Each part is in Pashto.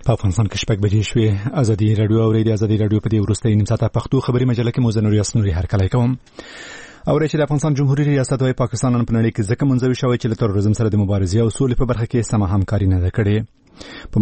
په افغانستان کې شپږ بجې شوې. ازادي رادیو اورېدي. ازادي رادیو په دې وروستۍ نیم ساعته پښتو خبري مجله کې موزه نوري اسنوري هرکلی کوم. او چې د افغانستان جمهوریت ریاست وايي پاکستان په نړۍ کې ځکه منځوي شوی چې له تروریزم سره د مبارزې او سولې په برخه کې سمه همکاري نه ده کړې. په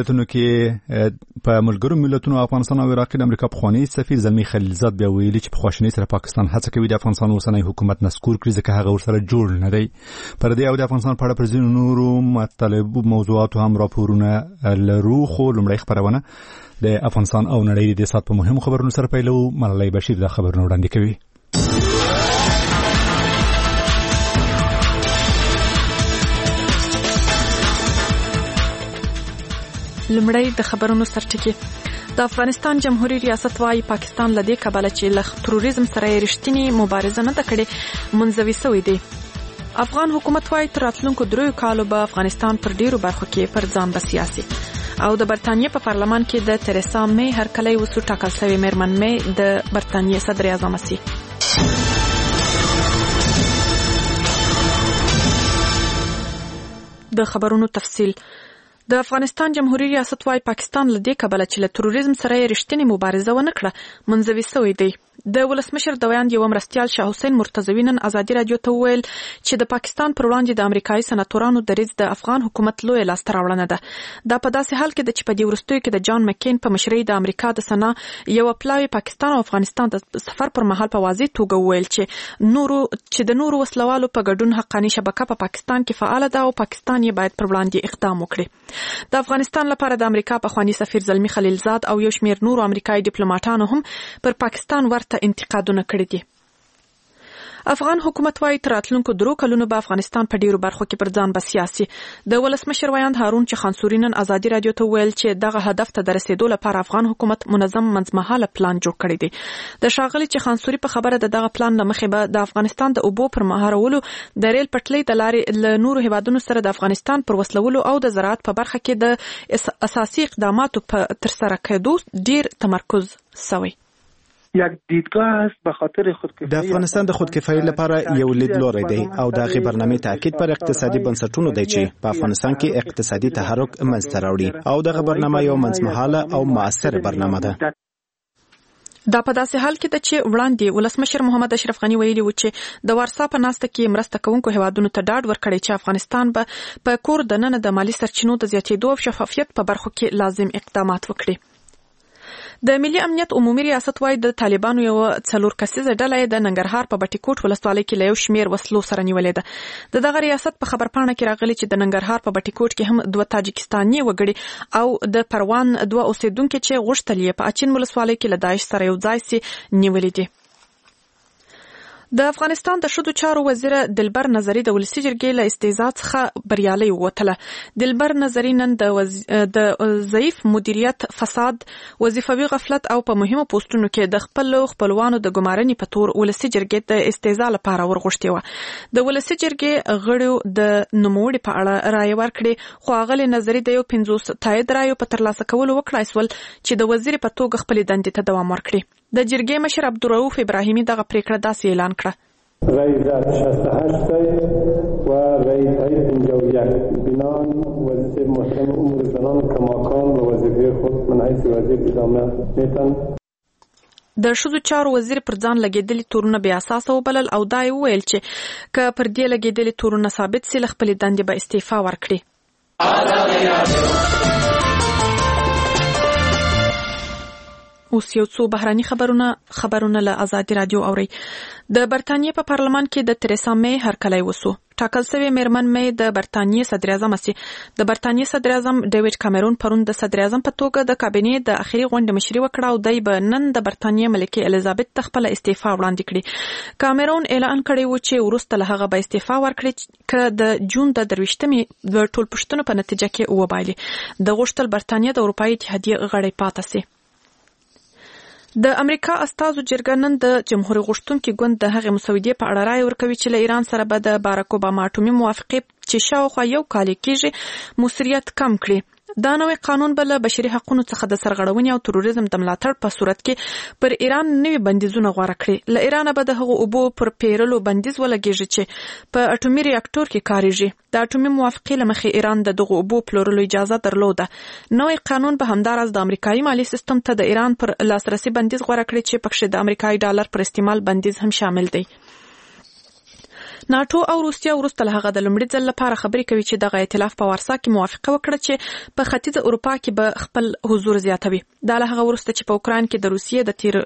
ملګرو ملتونو افغانستان او عراق د امریکا پخوانی سفیر زلمی خلیلزاد بیا ویلي چې په خواشنۍ سره پاکستان هڅه کوي د افغانستان اوسنی حکومت نسکور کړي ځکه هغه ورسره جوړ نه دی. پر دې او د افغانستان په اړه پر ځینو نورو مطالبو موضوعاتو هم راپورونه لرو، خو لومړی خبرونه د افغانستان او نړۍ د سات په مهمو خبرونو سره پیلو. ملالۍ بشیر دا خبرونه وړاندې کوي. لمړی د خبرونو سرټکی. د افغانستان جمهوریت ریاست وايي پاکستان لدې کبله چې له تروریزم سره رښتینی مبارزه نه کړي منځوي سوی دی. افغان حکومت وايي تر راتلونکو 3 کالو به افغانستان پر ډیرو برخو کې پر ځان بسیاسي. او د برتانیې په پارلمان کې د تریسا می هرکلی وسو ټاکل شوی میرمن می د برتانیې صدر اعظم سي. د خبرونو تفصیل. د افغانستان جمهوریت ریاست وايي پاکستان له دې کبله چې له تروریزم سره رښتینی مبارزه ونه کړه منځوي سوی دی. د ولسمشر د ویاند یو مرستیال شاه حسین مرتضوی نن ازادي رادیو ته ویل چې د پاکستان پر وړاندې د امریکایي سناتورانو دریځ د افغان حکومت لوی لاسته راوړنه ده. دا په داسې حال کې د چې په دې وروستیو کې د جان مکین په مشرۍ د امریکا د سنا یو پلاوی پاکستان او افغانستان د سفر پر مهال په واضح توګه ویل چې د نورو وسلوالو په ګډون حقاني شبکه په پاکستان کې فعال ده او پاکستان یې باید پر وړاندې اقدام وکړي. د افغانستان لپاره د امریکا پخوانی سفیر زلمی خلیلزاد او یو شمېر نورو امریکایي ډیپلوماټانو هم پر پاکستان ورته انتقادونه کړي دي. افغان حکومت وايي تر راتلونکو 3 کلونو به افغانستان په ډیرو برخو کې پر ځان بسیاسي. د ولسمشر ویاند هارون چخانسوري نن ازادي رادیو ته ویل چې دغه هدف ته د رسیدو لپاره افغان حکومت منظم منځمهاله پلان جوړ کړی دی. د ښاغلي چخانسوري په خبره دغه پلان له مخې به د افغانستان د اوبو پر مهارولو د ریل پټلۍ د لارې له نورو هیوادونو سره د افغانستان پر وسلولو او د زراعت په برخه کې د اساسي اقداماتو په ترسره کېدو ډیر تمرکز شوی. یک دیدگاه است به خاطر خودکفایی. د افغانستان د خودکفایی لپاره یو لیدلوری دی او د غي برنامه تاکید پر اقتصادي بنسټونو دی چې په افغانستان کې اقتصادي تحرک منځته راوړي او د برنامه یو منځمهاله او مؤثر برنامه ده. دا په داسې حال کې ده چې وړاندې ولسمشر محمد اشرف غنی ویلي و چې د وارسا په ناسته کې مرسته کوونکو هیوادونو ته ډاډ ورکړی چې افغانستان به په کور دننه د مالی سرچینو د زیاتېدو او شفافیت په برخو کې لازم اقدامات وکړي. د ملي امنیت عمومي ریاست وايي د طالبانو یو 4 کسیزه ډله د ننګرهار په بټي کوټ ولسوالۍ کې له یو شمیر وسلو سره نیولې ده. دغه ریاست په خبرپاڼه کې راغلي چې د ننګرهار په بټي کوټ کې هم 2 تاجکستاني وګړي او د پروان 2 اوسیدونکو چې غوښتل یې په اچین ولسوالۍ کې له داعش سره یو ځای سي نیولې دي. د افغانستان د شذو چارو وزیر دلبر نظری د ولسی جرګې له استیزا څخه بریالي ووتله. دلبر نظری نن د ضعیف مدیریت، فساد، وظیفوي غفلت او په مهمو پوسټونو کې د خپلوانو د ګمارنې په تور ولسی جرګې د استیزا لپاره ورغښتي و. د ولسی جرګې غړو د نوموړي په اړه رائے ورکړي، خو اغلی نظری د یو 50 تایید رایو په ترلاسه کولو وکړای سول چې د وزیر په توګه خپل دندې ته دوام ورکړي. د جرګې مشر عبدالرؤف ابراهیمی دغه پریکړه داسې اعلان کړه: رای زد 68 و رای تایید 51 بنان وظیفه محترم امور زنان کماکان و وظیفه خود من حیث وزیر ادامه میتن. د شذو چارو وزیر پر ځان لګیدلي تورونه بیا اساس وبلل او دا ویل چې ک پر دې لګیدلي تورونه ثابت سي خپل دندې به استعفا ورکړي. اوس یو څو بهراني خبرونه له ازادي رادیو اوري. د برتانیې په پارلمان کې د تریسا می هرکلی وسو. ټاکل شوی میرمن می د برتانیې صدر اعظم سي. د برتانیې صدر اعظم ډیوډ کامرون پرون د صدر اعظم په توګه د کابینې د اخیری غونډې مشري وکړه او دای به نن د برتانیې ملکه الیزابت خپل استعفا وړاندې کړي. کامرون اعلان کړی و چې وروسته له هغه به استعفا ورکړي چې د جون د 23مې د ټولپوښتنو په نتیجه کې وبایلي. د غوښتل برتانیې د اروپאי اتحادیې غړی پاتې سي. د امریکا استازو جرګه نن د جمهوریت غوښتونکي ګوند د هغې مسودې په اړه رائے ورکوي چې له ایران سره به د باراک اوباما اټومي موافقې چې شاوخوا 1 کال کېږي مصریت کم کړي. دا نوې قانون بل بشري حقوقو څخه د سرغړونې او تروریزم د ملاتړ په صورت کې پر ایران نوې بندیزونه غوړه کړي. له ایران به د هغو اوبو پر پیرلو بندیز ولګیږي چې په اټومي ریاکټور کې کاریږي. د اټومي موافقې له مخې ایران د دغو اوبو پلورلو اجازه درلوده. نوې قانون به همداراز د امریکایي مالی سیستم ته د ایران پر لاسرسي بندیز غوړه کړي چې پکې د امریکایي ډالر پر استعمال بندیز هم شامل دی. ناتو او روسیا وروسته له هغه د لومړي ځل لپاره خبرې کوي چې دغه ائتلاف په وارسا کې موافقه وکړه چې په ختیځه اروپا کې به خپل حضور زیاتوي. دا له هغه وروسته چې په اوکراین کې د روسیې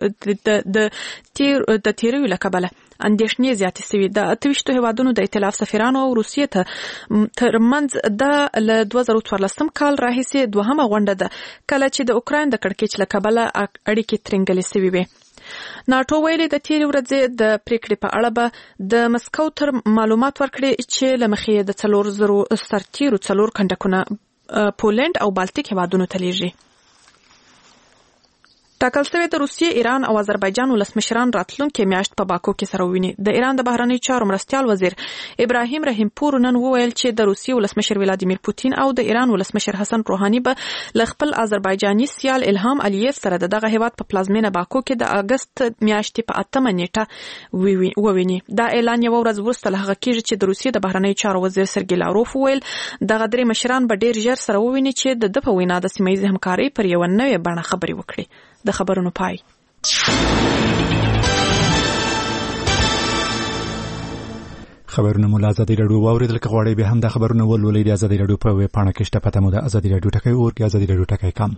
د تیریو له کبله اندېښنې زیاتې شوې. د 28 هیوادونو د ائتلاف سفیرانو او روسیې ته ترمنځ د 2014 کال راهیسې دوهمه غونډه ده کله چې د اوکراین د کړکېچ له کبله اړیکې ترنګلې شوې وي. ناتو ویلي د تیرې ورځې د پریکړې په اړه به د مسکو تر معلومات ورکړي چې له مخې د 4,000 سرتیرو 4 کنډکونه پولند او بالټیک هیوادونو ته لیږي. ټاکل شوی د روسیې، ایران او آذربایجان ولسمشران راتلونکي میاشت په باکو کې سره وویني. د ایران د بهرنیو چارو مرستیال وزیر ابراهیم رحیم پور نن وویل چې د روسیې ولسمشر ولادیمیر پوتین او د ایران ولسمشر حسن روحاني به له خپل آذربایجاني سیال الهام الیف سره دغه هیواد په پلازمینه باکو کې د اگست میاشتې په 8 نیټه وویني. دا اعلان یو ورځ وروسته له هغه کېږي چې د روسیې د بهرنیو چارو وزیر سرګی لاروف وویل دغه درې مشران به ډیر ژر سره وویني چې د په وینا د سیمه ییزې همکارۍ پر یو نوې بڼه خبرې وکړي. د خبرونو پای. خبرونه مو له ازادي راډیو واوریدل. که غواړئ به هم د خبرونه ولولئ د ازادي راډیو په ویب پاڼه کې شته. پته مو د ازادي راډیو ټکی اور کې ازادي راډیو ټکی کام.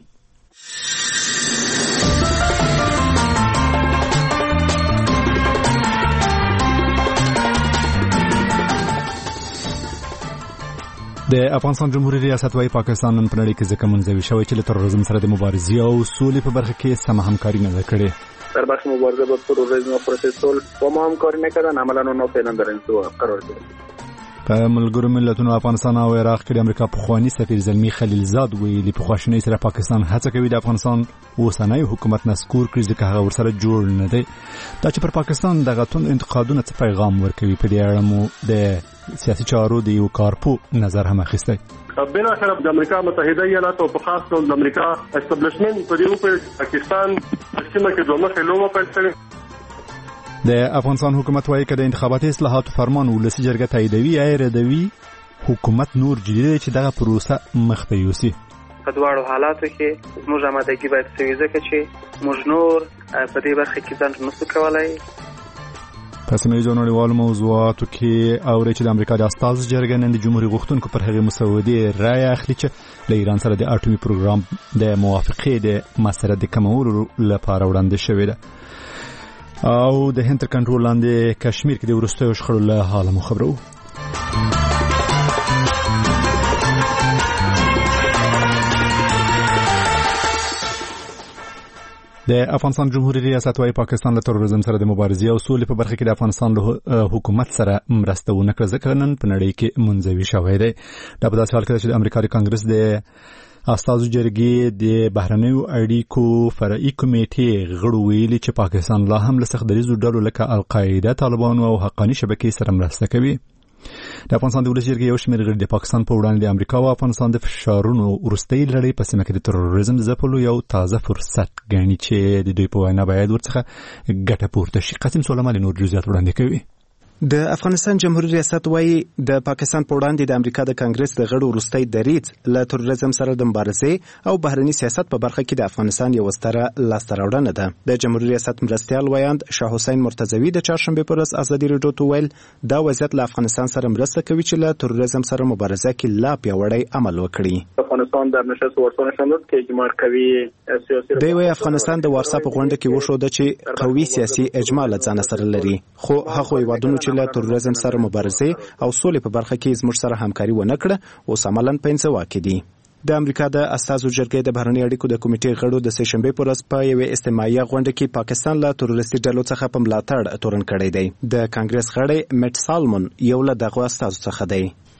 د افغانستان جمهوریت ریاست وايي پاکستان نن په نړۍ کې ځکه منځوي شوی چې له تروریزم سره د مبارزې او سولې په برخه کې سم همکاري نه ده کړې. در بخش مبارزه با تروریسم و پروسس صلح با ما همکاری نکردن، عملا اونا فعلا در انزوا قرار گرفتن. په ملګرو ملتونو افغانستان او عراق کې د امریکا پخوانی سفیر زلمی خلیلزاد ویلي په خواشینۍ سره پاکستان هڅه کوي د افغانستان اوسنۍ حکومت نسکور کړي ځکه هغه ورسره جوړ نه دی. دا چې پر پاکستان دغه تون انتقادونه څه پیغام ورکوي په دې اړه مو د سیاسي چارو د یو کارپو نظر هم اخیستی. بلا شک د امریکا متحده ایالات او په خاص ډول د امریکا اسټابلیشمنت په دې په پاکستان سیمه کې دوه مخه لومه پېښه. د افغانستان حکومت وايي چې د انتخاباتي اصلاحاتو فرمان ولسی جرګه تاییدوي یا ردوي. حکومت نور جدي دی چې دغه پروسه مخته یوسي. په دواړو حالاتو کې موږ آمادګي باید سوي ځکه چې موږ نور په دې برخه کې ځان نشو کولای. په سیمه ییزو نړیوالو موضوعاتو کې اوري چې د امریکا د استازو جرګه نن د جمهوریت غوښتونکو پر هغه مسودې رائے اخلي چې له ایران سره د اټومي پروګرام د موافقې د مسره د کمولو لپاره وړاندې شوې ده. او د هند تر کنټرول لاندې کشمیر کې د وروستیو شخړو له حاله مو خبرو. د افغانستان جمهوریت ریاست وايي پاکستان له تروریزم سره د مبارزې او سولې په برخه کې د افغانستان له حکومت سره مرسته ونه کړه ځکه نن په نړۍ کې منځوي شوی دی. دا په داسې حال کې چې د امریکا د کانګرس د استازو جرګې د بهرنیو اړیکو فرعي کمیټې غړو ویلي چې پاکستان لا هم له سختدریزو ډلو لکه القاعده، طالبانو او حقاني شبکې سره مرسته کوي. د افغانستان د ولس جرګې یو شمېر غړي د پاکستان په وړاندې د امریکا او افغانستان د فشارونو وروستۍ لړۍ په سیمه کې د تروریزم د ځپلو یو تازه فرصت ګڼي چې د دوی په وینا باید ورڅخه ګټه پورته شي. قاسم سلیماني نور جزئیات وړاندې کوي. د افغانستان جمهوریت ریاست وايي د پاکستان په وړاندې د امریکا د کانګرس د غړو وروستۍ دریځ له تروریزم سره د مبارزې او بهرني سیاست په برخه کې د افغانستان یو ستره لاسته راوړنه ده. د جمهوریت ریاست مرستیال ویاند شاه حسین مرتضوی د چهارشنبه پر ورځ ازادي راډیو ته ویل دا وضعیت له افغانستان سره مرسته کوي چې له تروریزم سره مبارزه کې لا پیاوړی عمل وکړي. افغانستان در نشست وارسا نشون داد که اجماع قوی سیاسی دی وی افغانستان د وارسا په غونډه کې وښوده چې قوي سیاسي اجماع له ځان سره لري، خو هغه هیوادونو چې له تروریزم سره مبارزه او سولې په برخه کې زموږ سره همکاري ونه کړه او عملاً په انزوا کې دي. د امریکا د استازو جرګې د بهرنی اړیکو د کمیټې غړو د سه شنبه پر ورځ په یوه استماعي غونډه کې پاکستان له تروریستي ډلو څخه په ملاتړ تورن کړی دی. د کانګرس غړی میټ سالمون یو له دغه استازو څخه دی.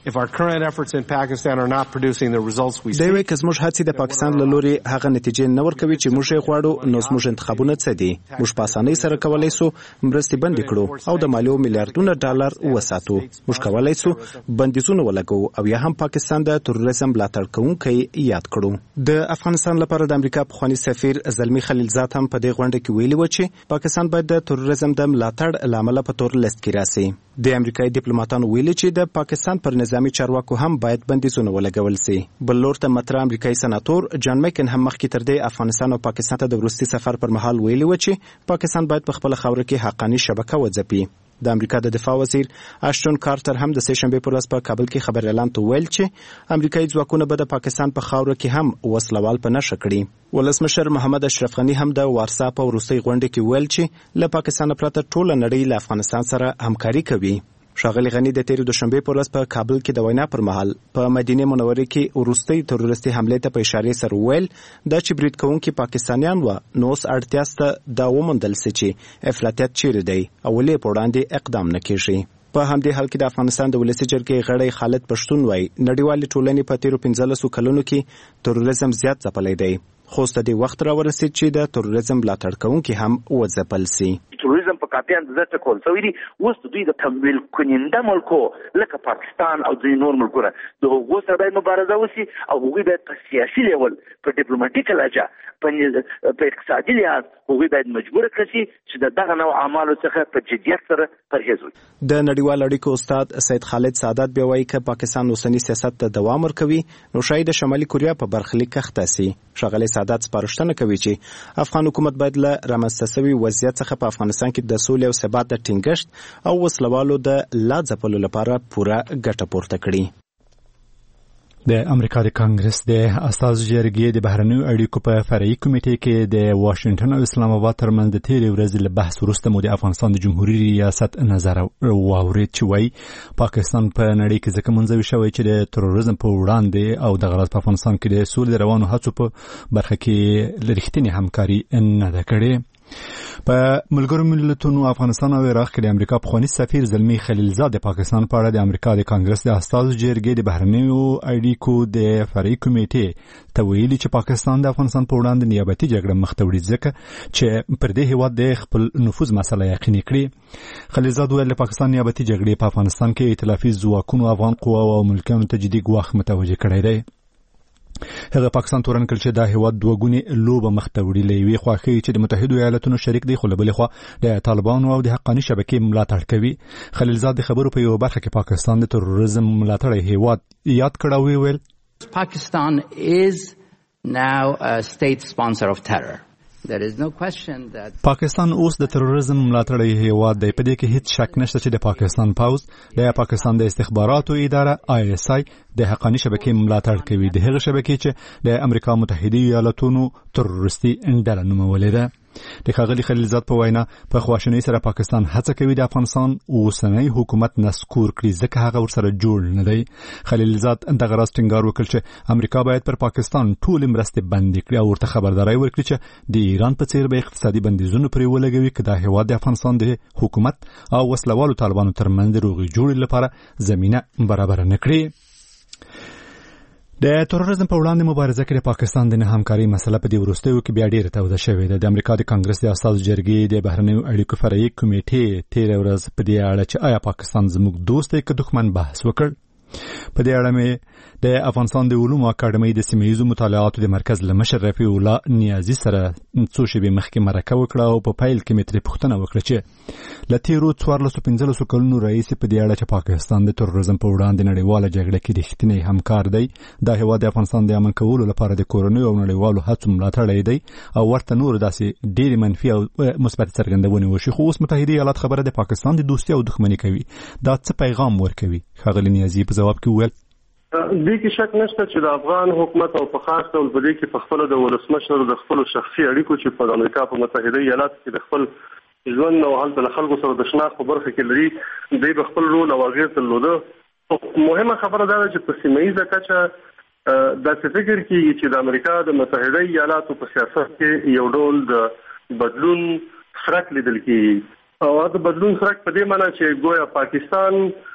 If our current efforts in Pakistan are not producing the results we see, دوی که زموږ هڅې د پاکستان له لوري هغه نتیجې نه ورکوي چې موږ یې غواړو، نو زموږ انتخابونه څه دي؟ موږ په اسانۍ سره کولی سو مرستې بندې کړو او د مالیو میلیارډونه ډالر وساتو. موږ کولی سو بندیزونه ولګو او یا هم پاکستان د تروریزم ملاتړ کوونکی یاد کړو. د افغانستان لپاره د امریکا پخوانی سفیر زلمی خلیلزاد هم په دې غونډه کې ویلي و چې پاکستان باید د تروریزم د ملاتړ لامل په تور لیست کې راسي. د امریکایي ډیپلوماټانو ویلي چې د پاکستان پر نظامی چارواکو هم باید بندیزونه ولګول سي. بل لور ته مطرح امریکایي سناتور جان میکن هم مخکې تر دې افغانستان او پاکستان ته د وروستي سفر پر مهال ویلي و چې پاکستان باید په خپل خاوره کې حقاني شبکه وځپي. د امریکا د دفاع وزیر اشټون کارټر هم د سه شنبه پر ورځ په کابل کې خبر اعلان ته ویل چې امریکایي ځواکونه به د پاکستان په خاوره کې هم وسلوال په نشه کړي. ولسمشر محمد اشرف غنی هم د وارسا په وروستي غونډه کې ویل چې له پاکستان پرته ټوله نړۍ له افغانستان سره همکاري کوي. ښاغلي غنی د تیرې دوشنبې پر ورځ په کابل کې د وینا پر مهال په مدینه منوره کې وروستي تروریستي حمله ته په اشاره سره ویل دا چې برید کوونکي پاکستانیان و نو اوس اړتیا شته دا وموندل سي چې افراطیت چیرې دی او ولې په وړاندې اقدام نه کیږي. په همدې حال کې د افغانستان د ولسي جرګې غړی خالد پښتون وایي نړیوالې ټولنې په تیرو 15 کلونو کې تروریزم زیات ځپلی دی، خو ست د وخت راورسید چې د تروریزم ملاتړ کوونکي هم وځپل سي. تروریزم په کاپي اندازه ټکول شوی دی. اوس دوی د تمویل کننده ملکو لکه پاکستان او ځینې نور ملکونه د هغو سره باید مبارزه وشي او هغوی باید په سیاسي لیول په ډیپلوماټیکه لهجه په اقتصادي لحاظ هغوی باید مجبور کړي چې د دغه نوع اعمالو څخه په جدیت سره پرهیز وکړي. د نړیوال اړیکو استاد سید خالد سعادت بیا وایي که پاکستان اوسنی سیاست ته دوام ورکوي نو شاید شمالي کوریا په برخلیک کښته سي. ښاغلی سعادت سپارښتنه کوي چې افغان حکومت باید له رامنځته شوي وضعیت څخه په افغانستان کې د سولې او ثبات د ټینګښت او وسلوالو د لا ځپلو لپاره پوره ګټه پورته کړي. د امریکا د کانګرس د اساسي جرګې د بهرنیو اړیکو په فرعي کمیټې کې د واشنگټن او اسلام آباد ترمنځ د تیرې ورځې له بحث وروسته مو د افغانستان د جمهوریت ریاست نظر واورید چې وایي پاکستان په نړۍ کې ځکه منځوي شوی چې د تروریزم په وړاندې او د غرض په افغانستان کې د سولې روانو هڅو په برخه کې رښتینې همکاري نه ده کړې. په ملګرو ملتونو افغانستان او عراق کې د امریکا پخوانی سفیر زلمی خلیلزاد د پاکستان په اړه د امریکا د کانګرس د اساسي جرګې د بهرنیو اړیکو د فرعي کمیټې ته ویلي چې پاکستان د افغانستان په وړاندې نیابتي جګړه مخ ته وړي ځکه چې پر دې هیواد د خپل نفوذ مسله یقیني کړي. خلیلزاد ویل د پاکستان نیابتي جګړې په افغانستان کې ائتلافي ځواکونو افغان قواو او ملکیانو ته جدي ګواښ متوجه کړی دی. هغه پاکستان تورن کړ چې دا هیواد دوه ګونې لوبه مخ ته وړي. له یوې خوا ښیي چې د متحدو ایالاتونو شریک دی، خو له بلې خوا د طالبانو او د حقاني شبکې ملاتړ کوي. خلیلزاد د خبرو په یوه برخه کې پاکستان د تروریزم ملاتړی هیواد یاد کړ او ویل Pakistan is now a state sponsor of terror. There is no question that پاکستان اوس د تروریزم ملاتړی هیواد دی. په دې کې هیڅ شک نشته چې د پاکستان پوز د پاکستان د استخباراتو اداره ISI د حقاني شبکې ملاتړ کوي، د هغه شبکې چې د امریکا متحده ایالاتونو تروریستي ډله نومولې ده. د ښاغلي خلیلزاد په وینا په خواشینۍ سره پاکستان هڅه کوي د افغانستان اوسنی حکومت نسکور کړي ځکه هغه ورسره جوړ نه دی. خلیلزاد دغه راز ټینګار وکړ چې امریکا باید پر پاکستان ټولې مرستې بندې کړي او ورته خبرداری ورکړي چې د ایران په څیر به اقتصادي بندیزونه پرې ولګوي که دا هیواد د افغانستان د حکومت او وسلوالو طالبانو ترمنځ د روغې جوړې لپاره زمینه برابره نه کړي. د تروریزم په وړاندې مبارزه کې د پاکستان د نه همکارۍ مسله په دې وروستیو کې بیا ډېره توده شوې ده. د امریکا د کانګرس د اساسي جرګې د بهرنیو اړیکو فرعي کمیټې تېره ورځ په دې اړه چې آیا پاکستان زموږ دوست دی که دښمن بحث وکړ. په دې اړه مې د افغانستان د علومو اکاډمۍ د سیمهیزو مطالعاتو د مرکز له مشر رفیع الله نیازي سره څو شېبې مخکې مرکه وکړه او په پیل کې مې ترې پوښتنه وکړه چې له تېرو 14-15 کلونو راهیسې په دې اړه چې پاکستان د تروریزم په وړاندې نړیواله جګړه کې رښتینی همکار دی، دا هیواد د افغانستان د امن کولو لپاره د کورنیو او نړیوالو هڅو ملاتړی دی او ورته نور داسې ډېرې منفي او مثبت څرګندونې وشي، خو اوس متحده ایالات خبره د پاکستان د دوستي او دښمني کوي. دا څه پیغام ورکوي؟ ښاغلي نیازي په ځواب کې وویل دې کې شک نشته چې د افغان حکومت او په خاص ډول په دې کې په خپل د ولسمشر د خپل شخصي اړیکو چې په امریکا په متحده ایالاتو کې د خپل ژوند او هلته د خلکو سره د شناخت په برخه کې لري، دوی به خپل رول او اغېز درلوده. مهمه خبره دا ده چې په سیمه ییزه کچه داسې فکر کېږي چې د امریکا د متحده ایالاتو په سیاست کې یو ډول د بدلون څرک لیدل کېږي او د بدلون څرک په دې معنی چې ګویا پاکستان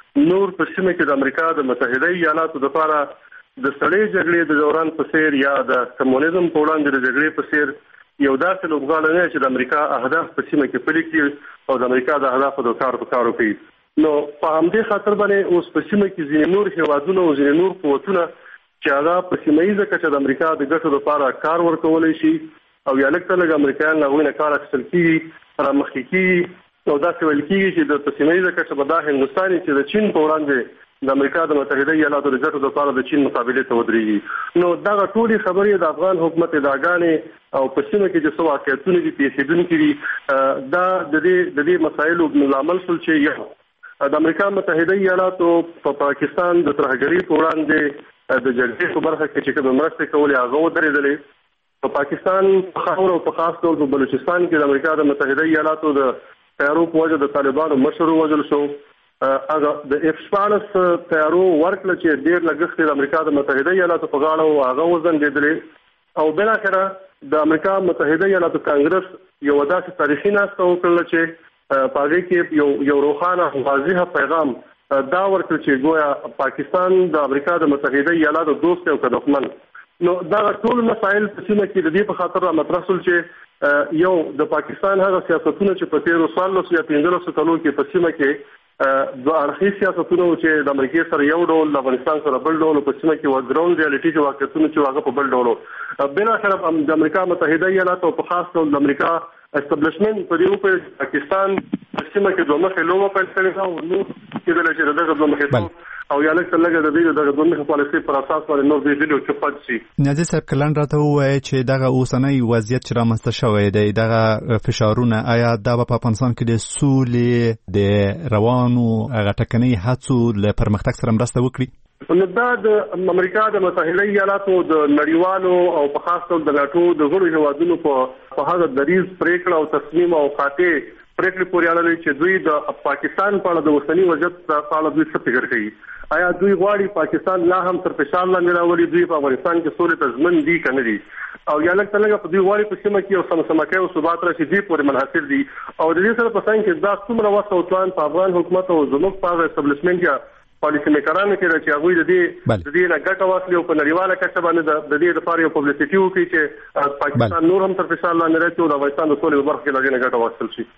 نور په سیمه کې د امریکا د متحده ایالاتو لپاره د سړې جګړې د دوران په څیر یا د کمونیزم په وړاندې د جګړې په څیر یو داسې لوبغاړی نه چې د امریکا اهداف په سیمه کې پلي کړي او د امریکا د اهدافو د کار په کار کوي. نو په همدې خاطر باندې اوس په سیمه کې ځینې نور هیوادونه او ځینې نور قوتونه چې هغه په سیمه ییزه کچه د امریکا د ګټو لپاره کار ورکولی شي او یا لږ څه لږ امریکایان له هغوی نه کار اخیستل کېږي رامخکې کېږي او داسې ویل کېږي چې د په سیمه ییزه کچه به دا هندوستان چې د چین په وړاندې د امریکا د متحده ایالاتو د ګټو لپاره د چین مقابلې ته ودرېږي. نو دغه ټولې خبرې د افغان حکومت ادعاګانې او په سیمه کې چې څه واقعیتونه دي پیښېدونکي دي دا د دې مسایلو لامل شول چې یو د امریکا متحده ایالاتو په پاکستان د ترهګرۍ په وړاندې د جګړې په برخه کې چې کومه مرستې کولې هغه ودرېدلې. په پاکستان په خاور او په خاص ډول په بلوچستان کې د امریکا د متحده ایالاتو د تیارو په وجه د طالبانو مشر ووژل شو. هغه د F-14 تیارو ورکړه چې ډېر لګښت د امریکا د متحده ایالاتو په غاړه او هغه وزنګېدلې او بالاخره د امریکا متحده ایالاتو کانګرس یو داسې تاریخي ناسته وکړله چې په هغې کې یو روښانه واضح پیغام دا ورکړ چې ګویا پاکستان د امریکا د متحده ایالاتو دوست او دښمن. نو دا ټول مسایل په سیمه کې د دې په خاطر مطرح شول چې یو د پاکستان هغه سیاستونه چې په تیرو 14 یا 15 کلونو کې په سیمه کې د اړخي سیاستونو چې د امریکا سره یو ډول د افغانستان سره بل ډول په سیمه کې وګراوند ریالټي چې واقعیتونه چې هغه په بل ډول بالاخره د امریکا متحده ایالاتو په خاص ډول د امریکا اسټابلیشمنت په دې په پاکستان په سیمه کې دوه مخې لومه پیل کړې او نو کېدل چې دغه دوه مخې او یا لکه څنګه د دې دغه دوه مخې پالیسي پر اساس باندې نور دې ویډیو چې پات شي. نازي صاحب کلن راته وایي چې دغه اوسنۍ وضعیت چې رامنځته شوی دی دغه فشارونه آیا دا په افغانستان کې د سولې د روانو هغه ټکنۍ هڅو له پرمختګ سره مرسته وکړي؟ نو دا د امریکا د متحده ایالاتو د نړیوالو او په خاص ډول د ناتو د غړو هیوادونو په هغه دریز پریکړه او تصمیم او قاطع پریکړې پورې اړه لري چې دوی د پاکستان په اړه د اوسني وضعیت په اړه دوی څه فکر کوي. آیا دوی غواړي پاکستان لا هم تر فشار لاندې راولي دوی په افغانستان کې سولې ته ژمن دي که نه دي او یا لږ څه په دوی غواړي په سیمه کې یو سمکۍ او ثبات راشي دې پورې منحصر دي او د دې سره په څنګ کې دا څومره وخت او توان په افغان حکومت او زموږ په اسټابلیشمنټ یا پالیسي میکرانو کې چې هغوی د دې نه ګټه واخلي او په نړیواله کچه باندې د دې لپاره یو پبلیسټي وکړي چې پاکستان نور هم تر فشار لاندې راشي او د افغانستان د سولې په برخه کې له دې نه ګټه واخیستل شي.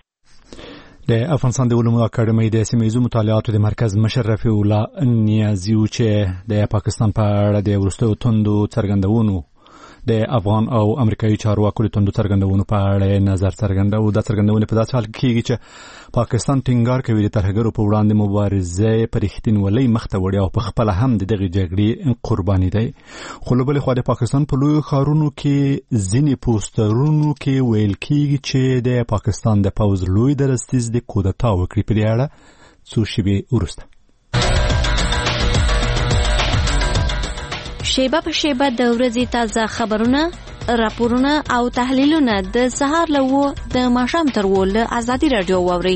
د افغانستان د علومو اکاډمۍ د سیمه‌ییزو مطالعاتو د مرکز مشر رفیع الله نیازي چې د پاکستان په اړه د وروستیو توندو څرګندونو د افغان او امریکایي چارواکو د توندو څرګندونو په اړه نظر څرګندوي. دا څرګندونې په داسې حال کې کېږي چې پاکستان ټینګار کوي د ترهګرو په وړاندې مبارزه په رښتینولۍ مخ ته وړي او په خپله هم د دغې جګړې قرباني دی. خو له بلې خوا د پاکستان په لویو ښارونو کې ځینې پوسټرونو کې ویل کېږي چې د پاکستان د پوځ لوی درستیز د کودتا وکړي. په دې اړه څو شېبې وروسته شیبه په شیبه د ورځې تازه خبرونه، راپورونه او تحلیلونه د سهار له 9 د ماښام تر 10 له ازادي رادیو واورئ.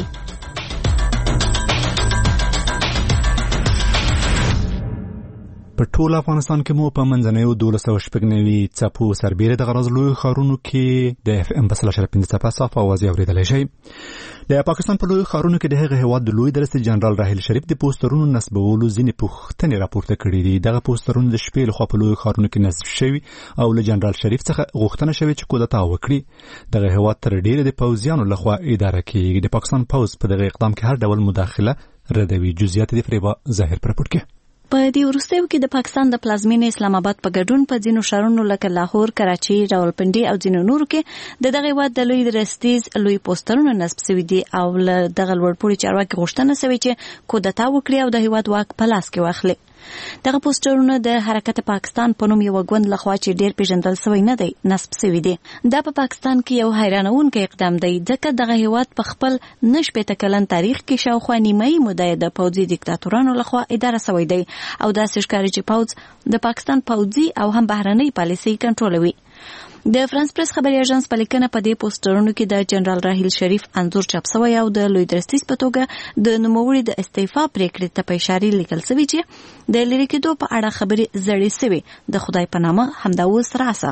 په ټول افغانستان کې مو په منځنیو 1290 څپو سربېره د غرض لوی ښارونو کې د FM په 3.5 څپه صاف اواز اورېدلی شئ. د پاکستان په لوی ښارونو کې د هغه هیواد د لوی درستي جنرال راحیل شریف د پوسټرونو نصبولو ځینې پوښتنې راپورته کړي دي. دغه پوسټرونه د شپې لخوا په لوی ښارونو کې نصب شوي او له جنرال شریف څخه غوښتنه شوې چې کودتا وکړي. دغه هیواد تر ډیره د پوځیانو لخوا اداره کېږي. د پاکستان پوځ په دغه اقدام کې هر ډول مداخله ردوي. جزئیات د فریبا ظاهر پر پټ کې په دې وروستیو کې د پاکستان د پلازمینې اسلام آباد په ګډون په ځینو ښارونو لکه لاهور، کراچي، راولپنډي او ځینو نورو کې د دغه هیواد د لوی درستیز لوی پوسټرونه نصب شوي دي او له دغه لوړپوړي چارواکي غوښتنه شوې چې کودتا وکړي او د هیواد واک په لاس کې واخلي. دغه پوسټرونه د حرکت پاکستان په نوم یو غوند لخوا چې ډیر پیژندل شوی نه دی نصب شوی دی. دا په پاکستان کې یو حیرانونکی اقدام دی ځکه دغه هیواد په خپل نشپېته کلن تاریخ کې شاوخوا نیمایي موده د پوځي دیکتاتورانو لخوا اداره شوی دی او داسې ښکاري چې پوځ د پاکستان پوځي او هم بهرنۍ پالیسۍ کنټرولوي. د فرانس پریس خبري اژانس په لیکنه په دې پوسټرونو کې د جنرال راحیل شریف انځور چاپ شوی او د لوی درستیز په توګه د نوموړي د استعفا پریکړې ته په اشاره لیکل شوی چې د لری کېدو په اړه خبرې زړې شوې د خدای په نامه همدا اوس راسه.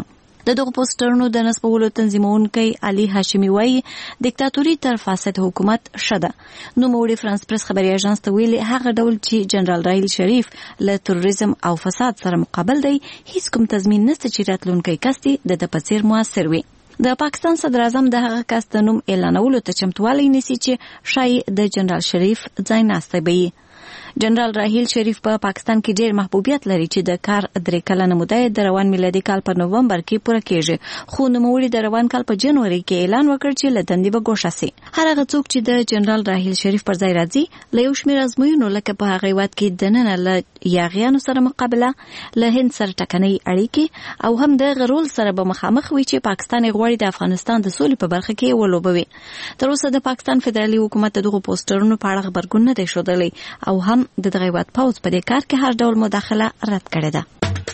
د دغه پوسټرونو د نسبولو تنظیمونکي علي هاشمي وایي دیکتاتوري تر فاسد حکومت شته. نو موړي فرانس پریس خبري اژانس ته ویلي هغه ډول چې جنرال راحیل شریف له تروریزم او فساد سره مقابل دی هیڅ کوم تضمین نشته چې راتلونکي کس دی د پڅیر موثر وي. د پاکستان صدر اعظم د هغه کس د نوم اعلانولو ته چمتووالی نیسي چې شاید د جنرال شریف ځای ناسته وي. جنرال راحیل شریف په پاکستان کې ډېر محبوبیت لري چې د کار 3 کلنه موده د روان میلادي کال په نوومبر کې پوره کیږي، خو نوموړي د روان کال په جنوري کې اعلان وکړ چې له دندې به ګوښه سي. هر هغه څوک چې د جنرال راحیل شریف پر ځای راځي له یو شمېر ازموینو لکه په هغه هیواد کې دننه له یاغیانو سره مقابله، له هند سره ټکنۍ اړیکې او هم د غرول سره به مخامخ وي چې پاکستان غواړي د افغانستان د سولې په برخه کې ولوبوي. تر اوسه د پاکستان فدرالي حکومت دغه پوسټرونو په اړه خبرګون نه دی ښودلی او هم د دغه هیواد پوځ په دې کار کې هر ډول مداخله رد کړې ده.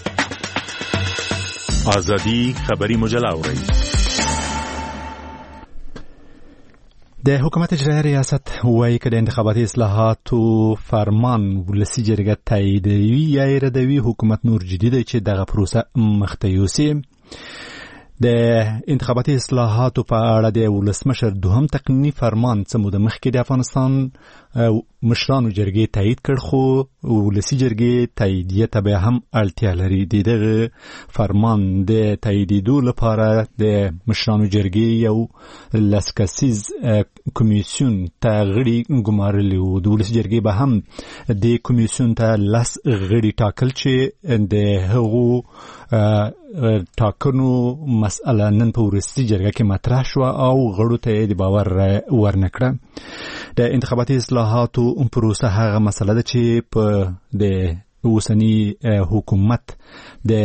ازادي خبري مجله اوري. د حکومت اجرایه ریاست وایي که د انتخاباتي اصلاحاتو فرمان ولسي جرګه تاییدوي یا یې ردوي حکومت نور جدي دی چې دغه پروسه مخته یوسي. د انتخاباتي اصلاحاتو په اړه د ولسمشر دوهم تقنیني فرمان څه موده مخکې د افغانستان مشرانو جرګې تایید کړ، خو ولسي جرګې تاییدیه ته بیا هم اړتیا لري. دغه فرمان د تاییدېدو لپاره د مشرانو جرګې یو لسکسیز کمیسیون ته غړي ګمارلي وو. د ولسي جرګې به هم د کمیسیون ته 10 غړي ټاکل چې د هغو ټاکنو مسأله نن په ولسي جرګه کې مطرح شوه او غړو ته د باور ورنکړه. د انتخاباتي اصلاحاتو پروسه هغه مسله ده چې په د اوسني حکومت د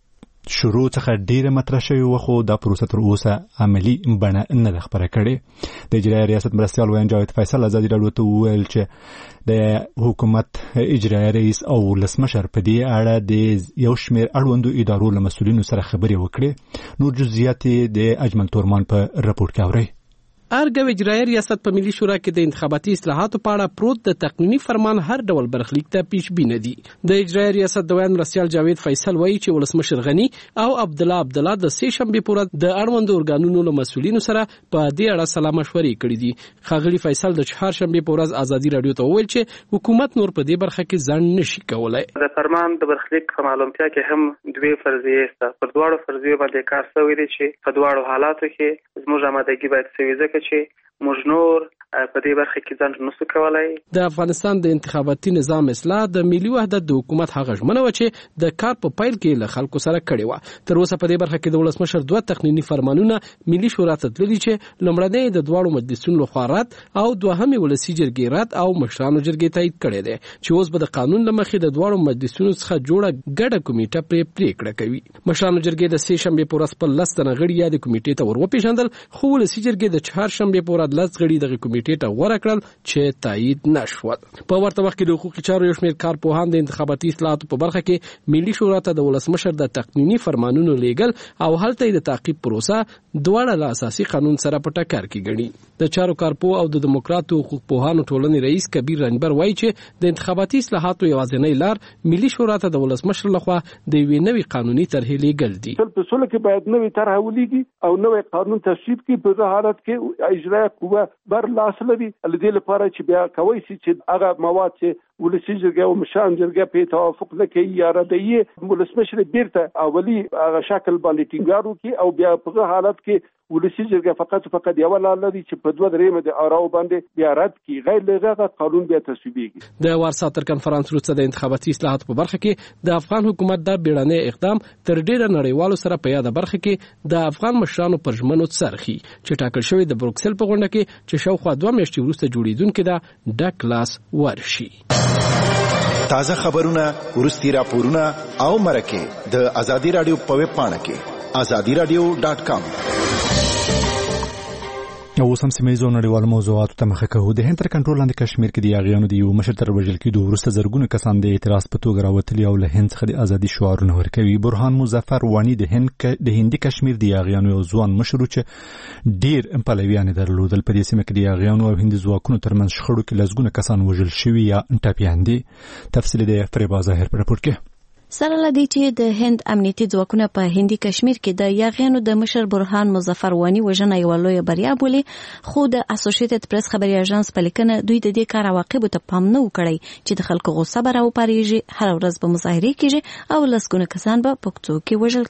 شروع څخه ډیره مطرح شوی و، خو دا پروسه تر اوسه عملی بڼه نه ده خبره کړې. د اجرایه ریاست مرستیال ویان جاوید فیصل ازادي راډیو ته وویل چې د حکومت اجرایه رئیس او ولسمشر په دې اړه د یو شمېر اړوندو ادارو له مسؤلینو سره خبرې وکړې. نور جزئیات د اجمل تورمان په رپورټ کې اورئ. ارګو اجرایي ریاست په ملي شورا کې د انتخاباتي اصلاحاتو په اړه پروت د تقنیني فرمان هر ډول برخلیک ته پیشبینه دي. د اجرایي ریاست د ویان مرستیال جاوید فیصل وایي چې ولسمشر غنی او عبد الله د سه شنبه پورې د اړوند ارګانونو له مسؤلینو سره په دې اړه سلا مشورې کړې دي. خغلی فیصل د چهار شنبه پورې ازادي راډیو ته وویل چې حکومت نور په دې برخه کې ځان نشي کولای. د فرمان د برخلیک په معلومتیا کې هم دوی فرضیه است. پر دواړو فرضیو باندې کار شوی دی چې په دواړو حالاتو کې زموږ آمادګي باید سوي ځکه چې موږ نور په دې برخه کې ځان نسو کولای. د افغانستان د انتخاباتي نظام اصلاح د ملي وحدت د حکومت هغه ژمنه و چې د کار په پیل کې له خلکو سره کړې و. تر اوسه په دې برخه کې د ولسمشر 2 تقنیني فرمانونه ملي شورا ته تللي چې لومړنۍ د دواړو مجلسونو لخوا رد او دوهمې ولسي جرګې رد او مشرانو جرګې تایید کړې ده چې اوس به د قانون لمخې د دواړو مجلسونو څخه جوړه ګډه کمیټه پریکړه کوي. مشرانو جرګې د سه شنبه پورې خپل 10 تنه غړي یا د کمیټې ته ورپېژندل، خو ولسي جرګې د چهار شنبه پورې 10 غړي د کمیټې ته ورکړل چې تایید نشول. په ورته وخت کې د حقوقي چارو یو شمېر کارپوهان د انتخاباتي اصلاحاتو په برخه کې ملي شورا ته د ولسمشر د تقنیني فرمانونو لیږل او هلته د تعقیب پروسه دواړه له اساسي قانون سره په ټکر کې ګڼي. د چارو کارپوه او د دیموکراتو حقوق پوهانو ټولنې رئیس کبیر رنبر وایي چې د انتخاباتي اصلاحاتو یوازینۍ لار ملي شورا ته د ولسمشر لخوا د یوې نوې قانوني طرحې لیږل دي. په سوله کې باید نوې طرح ولیږي او نوې قانون تصویب کړي. په حالت کې اجرایه قوه بر لاس لري لدې لپاره چې بیا کوي چې هغه مواد چې ولسي جرګه او مشران جرګه په توافق نه کوي یا ردیي ولسمشر بیرته اولی هغه شکل باندې ټینګار وکړي او بیا په حالت کې ولسي جرګه فقط یو لار لري چې په 2 درېمه د آراو باندې بیا رد کړي، غیر لغه قانون بیا تصویبېږي. د وارسا تر کنفرانس وروسته د انتخاباتي اصلاحاتو په برخه کې د افغان حکومت د بیړنی اقدام تر ډیره نړیوالو سره په یاد برخه کې د افغان مشرانو پر ژمنو څرخي چې ټاکل شوی د بروکسل په غونډه کې چې شاوخوا 2 میاشتې وروسته جوړیدونکې ده ډک لاس ورشي. تازه خبرونه، ورستي راپورونه او مرکه د ازادي راډیو په ویب پاڼه کې azadiradio.com. اوس هم سیمه‌یزو نړیوالو موضوعاتو ته مخه کوو. د هند تر کنټرول لاندې کشمیر کې د یاغیانو د یو مشر تر وژل کېدو وروسته زرګونه کسان د اعتراض په توګه راوتلي او له هند څخه د ازادي شعارونه ورکوي. برهان مظفر وانی د هندي کشمیر د یاغیانو یو ځوان مشر چې ډیر پلویان درلودل. په دې سیمه کې د یاغیانو او هندي ځواکونو ترمنځ شخړو کې لسګونه کسان وژل شوي یا ټپیان دي. تفصیل د فریبا ظاهر په راپور کې. سره لدی چې د هند امنیتي ځواکونه په هندي کشمیر کې د یاغیانو د مشر برهان مظفر وانی وژنه یو لوی بریا بولي، خو د اسوسییټډ پریس خبري اژانس په لیکنه دوی د دې کار عواقب ته پام نه وکړي چې د خلکو غوسه به راوپاریږي، هر ورځ به مظاهره کیږي او لسګونه کسان به پکتو کې وژل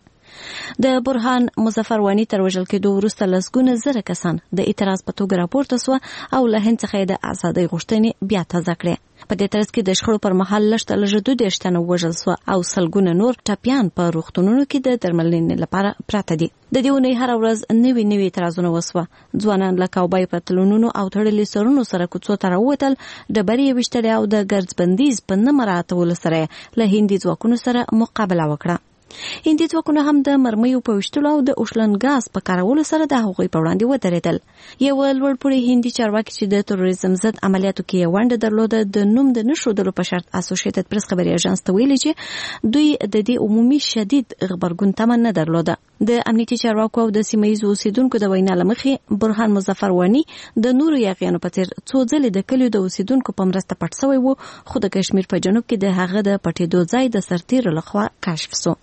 کیږي. د برهان مظفر وانی تر وژل کېدو وروسته لسګونه زره کسان د اعتراض په توګه راپورته سو او له هند څخه د ازادۍ غوښتنې بیا تازه کړې. په دې ترڅ کې د شخړو پر مهال لږ لږ 2 تنه وژل سو او سلګونه نور ټپيان په روغتونونو کې د درملنې لپاره پراته دي. د دې ونې هر ورځ نوي اعتراضونه وسوه. ځوانان له کاوبای پتلونونو او تړلې سرونو سره کوڅو ته راووتل، ډبرې وشتلې او د ګرځ بندیز په نه مراعاتولو سره له هندي ځواکونو سره مقابله وکړه. هندي ځواکونه هم د مرمیو په وشتلو او د اوشلن ګاز په کارولو سره د هغوی په وړاندې ودرېدل. یو لوړپوړی هندي چارواکي چې د تروریزم ضد عملیاتو کې ونډه درلوده د نوم د نشودلو په شرط اسوسییټډ پریس خبري اژانس ته ویلي چې دوی د دې عمومي شدید غبرګون تمه نه درلوده. د امنیتي چارواکو او د سیمه‌ییزو اوسیدونکو د وینا لمخې برهان مظفر وانی د نورو یاغیانو په څیر څو ځلې د کلیو د اوسیدونکو په مرسته پټ شوی وو، خو د کشمیر په جنوب کې د هغه د پټېدو ځای د سرتیرو لخوا کشف شو.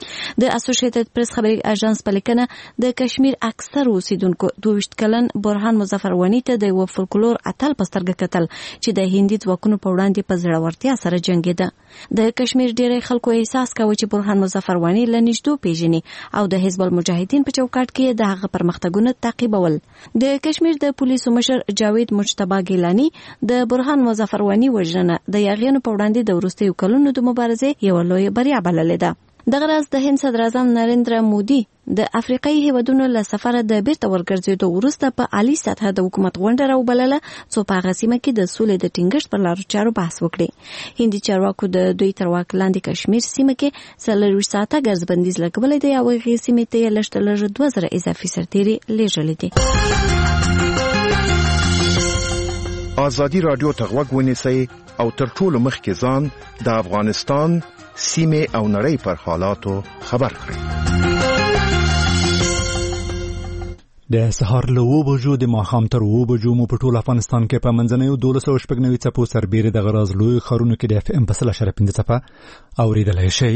د اسوسییټډ پریس خبري اژانس په لیکنه د کشمیر اکثر اوسیدونکو 22 کلن برهان مظفر وانی ته د یو فولکلور اتل په سترګه کتل چې د هندي ځواکونو په وړاندې په زړورتیا سره جنگیده. د کشمیر ډیری خلکو احساس کاوه چې برهان مظفر وانی له نږدې پیژني او د حزب المجاهدین په چوکاټ کې د هغه پرمختګونه تعقیبول. د کشمیر د پولیسو مشر جاوید مجتبی ګیلانی د برهان مظفر وانی وژنه د یاغیانو په وړاندې د وروستیو کلونو د مبارزې یو لوی بریا بللې ده. دغه راز د هند صدر اعظم نریندرا مودي د افریقایي هیوادونو له سفر د بیرته ورګرځېدو وروسته په عالی سطح د حکومت غونډه راوبلله څو په هغه سیمه کې د سولې د ټینګښت پر لارو چارو بحث وکړي. هندي چارواکو د دوی تر واک لاندې کشمیر سیمه کې 40 ساعته ګرځ بندیز لګولې دی او هغې سیمې ته یې لږ 2000 اضافي سرتیري لیږلي دي. ازادي رادیو ته غوږ ونیسئ او تر ټولو مخکې ځان د افغانستان سیمه او نړۍ پر حالاتو خبر کړئ. د سهار له 9 بجو د ماښام تر 9 بجو مو په ټول افغانستان کې په منځنیو 1290 څپو سربېره د غراز لوی ښارونو کې د FM په 0.5 څپه اوریدلای شئ.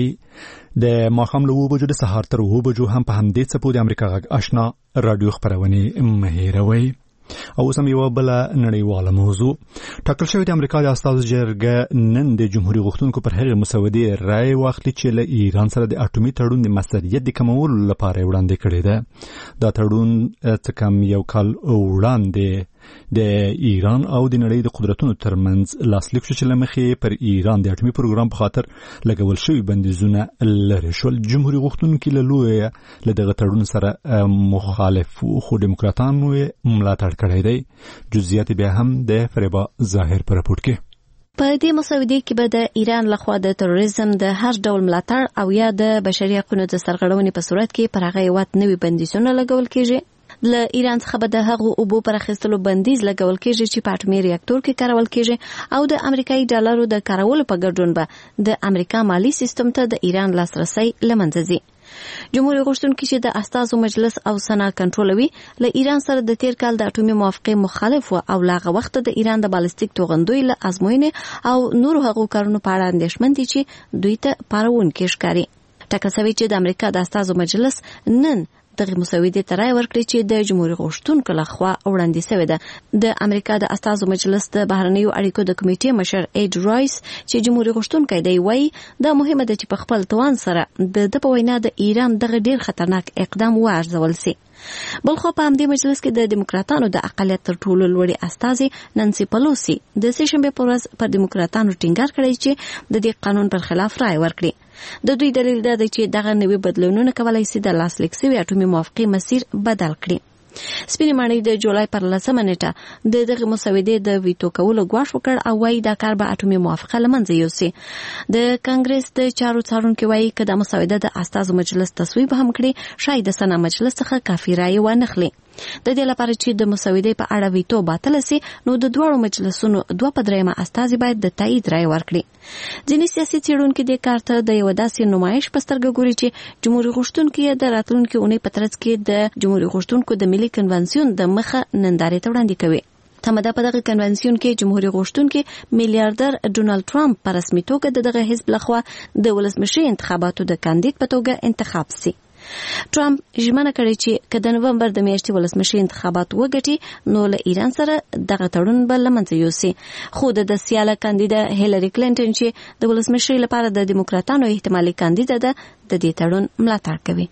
د ماښام له 9 بجو د سهار تر 9 بجو هم په همدې څپو د امریکا غږ آشنا رادیو خبرونه مهیروي. او سم یو بل نړیواله موضوع ټاکل شوی د امریکا د استازو جرګه نن د جمهوریت غوښتونکو پر هغه مسودې رائے واخلي چې له ایران سره د اټومي تړون د مسؤلیت د کمولو لپاره وړاندې کړی ده. دا تړون څخه یو کال وړاندې د ایران او د نړۍ د قدرتونو ترمنځ لاسلیک شو چې لمخې پر ایران د اټومي پروګرام په خاطر لګول شوی بندیزونه لري شول. جمهوریت غوښتونکو له لوی له دغه تړون سره مخالف خو دیموکراتانو ملاتړ کړی دی. جزئیات بیا هم د فریبا ظاهر پر راپورټ کې. په دې مسودې کې به د ایران لخوا د تروریزم د هر ډول ملاتړ او یا د بشري حقوقو د سرغړونې په صورت کې پر هغه هیواد نوي بندیزونه لګول کېږي. له ایران څخه به د هغو اوبو پر اخیستلو بندیز لګول کېږي چې په اټومي ریاکټور کې کارول کېږي او د امریکایي ډالرو د کارولو په ګډون به د امریکا مالی سیستم ته د ایران لاسرسي لمنځه ځي. جمهوریت غوښتونکي چې د استازو مجلس او سنا کنټرولوي له ایران سره د تیر کال د اټومي موافقې مخالف او لاغه وخت د ایران د بالستیک توغندوی له ازموینې او نورو هغو کارونو په اړه اندېښمن دي چې دوی ته پارونکي ښکاري. ټاکل شوی چې د امریکا د استازو مجلس نن دغه مسودې ته رائے ورکړي چې د جمهوریت غوښتونکو لخوا وړاندې شوی ده. د امریکا د استازو مجلس د بهرنیو اړیکو د کمیټې مشر ایډ رایس چې جمهوریت غوښتونکی دی وایي دا مهمه ده چې په خپل توان سره د په وینا د ایران دغه ډیر خطرناک اقدام وارزول شي. بلخو په همدې مجلس کې د دیموکراتانو د اقلیت تر ټولو لوړې استازي نانسي پلوسی د سې په ورځ پر دیموکراتانو ټینګار کړی چې د دې قانون پر خلاف رائے ورکړي. د دوی دلیل دا دی چې دغه نوي بدلونونه کولای شي د لاسلیک شوی اټومي موافقې مسیر بدل کړي. سپینې ماڼۍ د جولای پر 10 نیټه د دغه مسودې د ویټو کولو غواړ وکړ او وايي دا کار به اټومي موافقه لمنځه یوسي. د کانګرس د چارو څارونکو وايي چې د مسودې د استازو مجلس تصویب هم کړي شاید د سنا مجلس څخه کافي رائے ونخلي. د دې لپاره چې د مسودې په اړه ویټو باطل شي نو د دوه مجلسونو 2/3 استازي باید د تایید رائے ورکړي. ځینې سیاسي څېړونکو د کار ته د یو داسې نمایش په سترګه ګوري چې جمهوریت غوښتونکي د راتلونکي اونۍ په ترڅ کې د جمهوریت غوښتونکو د ملي کنونسیون د مخه نندارې ته وړاندې کوي. تماده په دغه کنونسیون کې جمهوریت غوښتونکي میلیارډر ډونالد ټرمپ په رسمي توګه دغه حزب لخوا د ولسمشي انتخاباتو د کاندید په توګه انتخاب سي. ټرمپ ژمنه کړې چې که د نومبر د میاشتې ولسمشي انتخابات وګټي نو له ایران سره دغه تړون به له منځه یوسي. خو د سیاله کاندیده هیلری کلینټن چې د ولسمشي لپاره د دیموکراتانو احتمالي کاندیده ده د دې تړون ملاتړ کوي.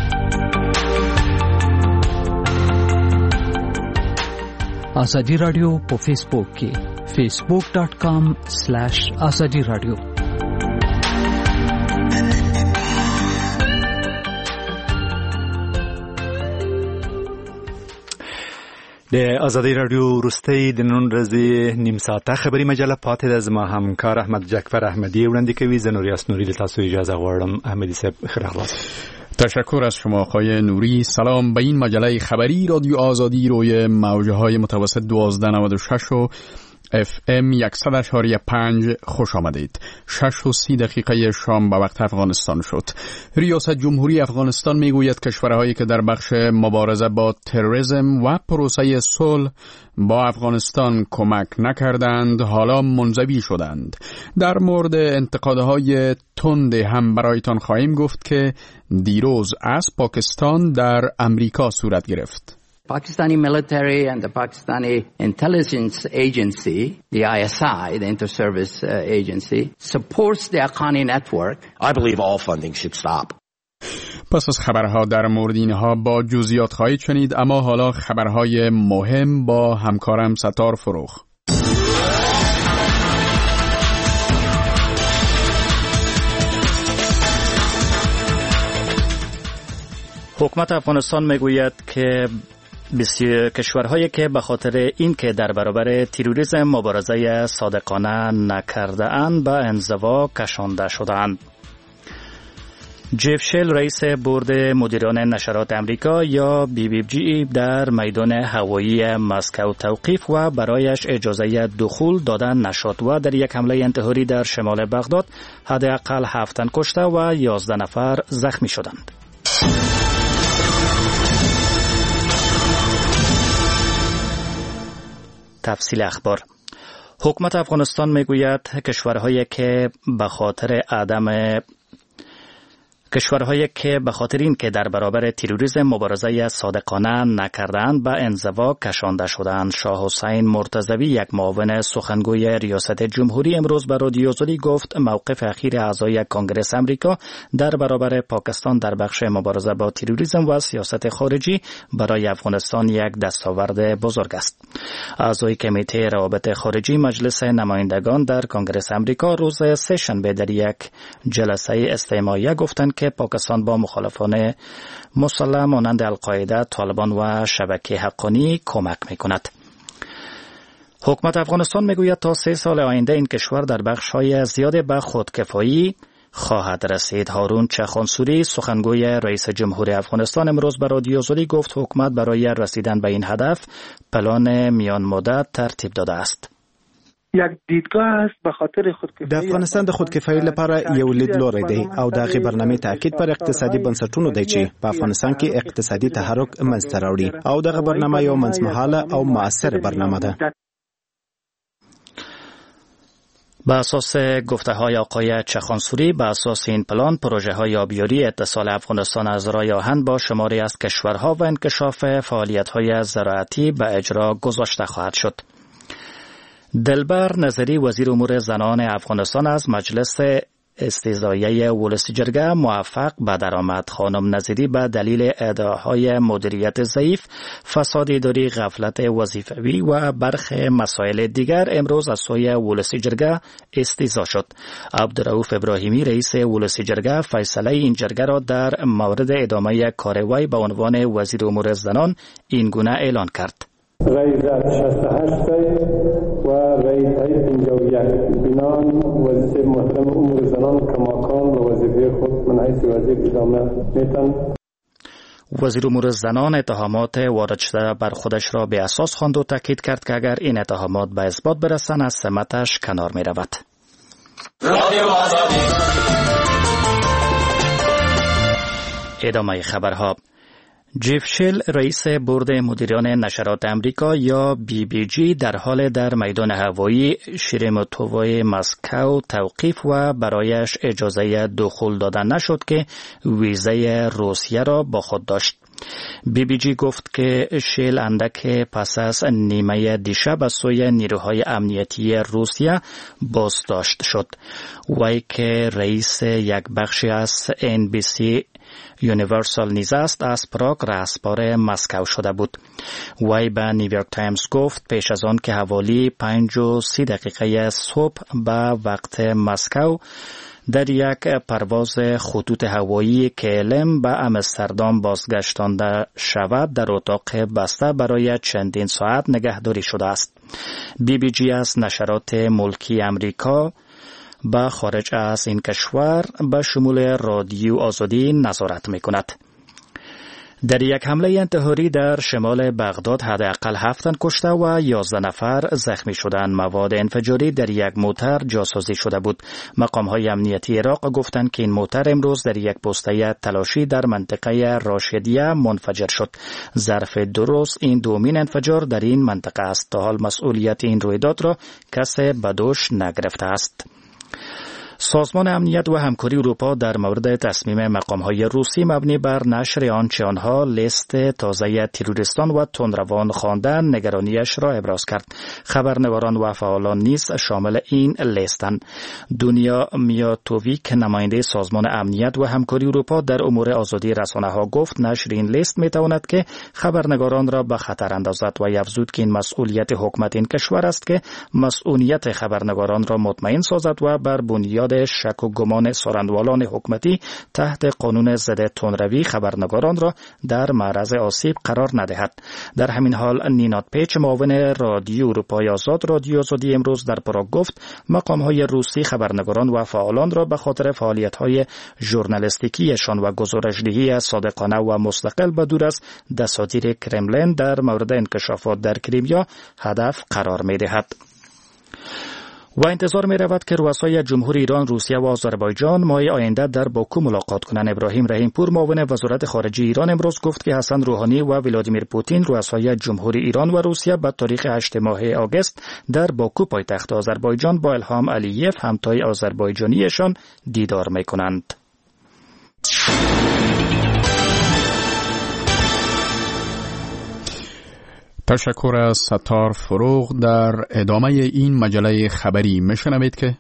ازادي رادیو په فیسبوک کې facebook.com/azadi radio. د ازادي رادیو وروستۍ د نن ورځې نیم ساعته خبري مجله پاتې ده. زما همکار احمد جعفر احمدی وړاندې کوي. زه نوریاس نوری له تاسو اجازه غواړم. احمدی صاحب خیر خلاص. تشکر از شما آقای نوری. سلام. به این مجله خبری رادیو آزادی روی موج‌های متوسط 1296 و FM 100.5 خوش آمدید. 6:30 شام به وقت افغانستان شد. ریاست جمهوری افغانستان میگوید کشورهایی که در بخش مبارزه با تروریسم و پروسه صلح با افغانستان کمک نکردند حالا منزوی شدند. در مورد انتقادهای تند هم برایتان خواهیم گفت که دیروز از پاکستان در امریکا صورت گرفت. Pakistani military and the Pakistani intelligence agency, the ISI, the inter-service agency, supports the Haqqani network. I believe all funding should stop. پس از خبرها در مورد اینها با جزئیات خواهید شنید، اما حالا خبرهای مهم با همکارم ستار فروخ. حکومت افغانستان میگوید که کشورهایی که به خاطر اینکه در برابر تروریسم مبارزه صادقانه نکرده اند به انزوا کشانده شدند. جف شل رئیس بورد مدیران نشرات امریکا یا BBG در میدان هوایی مسکو توقیف و برایش اجازه دخول دادن نشد و در یک حمله انتحاری در شمال بغداد حداقل 7 تن کشته و 11 نفر زخمی شدند. تفصیل اخبار. حکومت افغانستان میگوید کشورهایی که به خاطر این که در برابر تروریسم مبارزه صادقانه نکردند به انزوا کشانده شدند. شاه حسین مرتضوی یک معاون سخنگوی ریاست جمهوری امروز به رادیو آزادی گفت موقف اخیر اعضای کنگره آمریکا در برابر پاکستان در بخش مبارزه با تروریسم و سیاست خارجی برای افغانستان یک دستاورد بزرگ است. اعضای کمیته روابط خارجی مجلس نمایندگان در کنگره آمریکا روز سه‌شنبه در یک جلسه استماعیه گفتند که پاکستان با مخالفان مسلح مانند القاعده، طالبان و شبکه حقانی کمک می‌کند. حکومت افغانستان میگوید تا 3 سال آینده این کشور در بخش‌های زیاد به خودکفایی خواهد رسید. هارون چخانسوری سخنگوی رئیس جمهوری افغانستان امروز به رادیو آزادی گفت حکومت برای رسیدن به این هدف پلان میان مدت ترتیب داده است. یک دیدگاه است به خاطر خودکفایی. د افغانستان د خودکفایی لپاره یو لیدلوری دی او دغه برنامه تاکید پر اقتصادي بنسټونو دی چې په افغانستان کې اقتصادي تحرک منځته راوړي او دغه برنامه یو منځمهاله او مؤثر برنامه ده. به اساس گفته‌های آقای چخانسوری به اساس این پلان پروژه‌های آبیاری اتصال افغانستان از رای آهن با شماری از کشورها و انکشاف فعالیت‌های زراعتی به اجرا گذاشته خواهد شد. دلبر نظری وزیر امور زنان افغانستان از مجلس استیضایه ولسی جرگه موفق به درآمد. خانم نظری به دلیل ادعاهای مدیریت ضعیف، فساد اداری، غفلت وظیفوی و برخی مسائل دیگر امروز از سوی ولسی جرگه استیضا شد. عبدالرؤوف ابراهیمی رئیس ولسی جرگه فیصله این جرگه را در مورد ادامه کار وی به عنوان وزیر امور زنان این گونه اعلان کرد. رئیس 68 و رئیس 51 بنان وزیر محترم امور زنان کماکان به وظیفه خود من حیث وزیر ادامه میتن. وزیر امور زنان اتهامات وارد شده بر خودش را به اساس خواند و تاکید کرد که اگر این اتهامات به اثبات برسند از سمتش کنار می رود. ادامه خبرها. جیف شل رئیس بورد مدیران نشرات امریکا یا BBG در حال در میدان هوایی شیرموتووی مسکو توقیف و برایش اجازه دخول داده نشد که ویزای روسیه را با خود داشت. BBG گفت که شل اندک پس از نیمه دیشب از سوی نیروهای امنیتی روسیه بازداشت شد. وی که رئیس یک بخشی از NBC یونیورسال نیز است از پراگ رهسپار مسکو شده بود. وی به نیویورک تایمز گفت پیش از آن که حوالی 5:30 صبح به وقت مسکو در یک پرواز خطوط هوایی KLM به آمستردام بازگشتانده شود در اتاق بسته برای چندین ساعت نگهداری شده است. BBG از نشرات ملکی امریکا به خارج از این کشور به شمول رادیو آزادی نظارت می‌کند. در یک حمله انتحاری در شمال بغداد حداقل 7 تن کشته و 11 نفر زخمی شدند. مواد انفجاری در یک موتر جاسازی شده بود. مقام‌های امنیتی عراق گفتند که این موتر امروز در یک پسته تلاشی در منطقه راشدیه منفجر شد. ظرف 2 روز این دومین انفجار در این منطقه است. تا حال مسئولیت این رویداد را کسی به دوش نگرفته است. سازمان امنیت و همکاری اروپا در مورد تصمیم مقام‌های روسی مبنی بر نشر آنچه آنها لیست تازه تروریستان و تندروان خواندند نگرانیش را ابراز کرد. خبرنگاران و فعالان نیز شامل این لیستند. دنیا میاتوویک نماینده سازمان امنیت و همکاری اروپا در امور آزادی رسانه‌ها گفت نشر این لیست میتواند که خبرنگاران را به خطر اندازد و افزود که این مسئولیت حکومت این کشور است که مسئولیت خبرنگاران را مطمئن سازد و بر بنیاد شک و گمان سرندوالان حکومتی تحت قانون ضد تندروی خبرنگاران را در معرض آسیب قرار ندهد. در همین حال نیناد پیچ معاون رادیو اروپای آزاد رادیو آزادی امروز در پراگ گفت مقام‌های روسی خبرنگاران و فعالان را به خاطر فعالیت‌های ژورنالیستیکیشان و گزارش‌دهی صادقانه و مستقل به دور از دساتیر کرملین در مورد انکشافات در کریمیا هدف قرار می‌دهد. و انتظار می رود که رؤسای جمهوری ایران، روسیه و آذربایجان ماه آینده در باکو ملاقات کنند. ابراهیم رحیمپور معاون وزارت خارجه ایران امروز گفت که حسن روحانی و ولادیمیر پوتین رؤسای جمهوری ایران و روسیه به تاریخ 8 ماه آگوست در باکو پایتخت آذربایجان با الهام علییف همتای آذربایجانیشان دیدار می کنند. تشکر از ستار فروغ. در ادامه این مجله خبری میشنوید که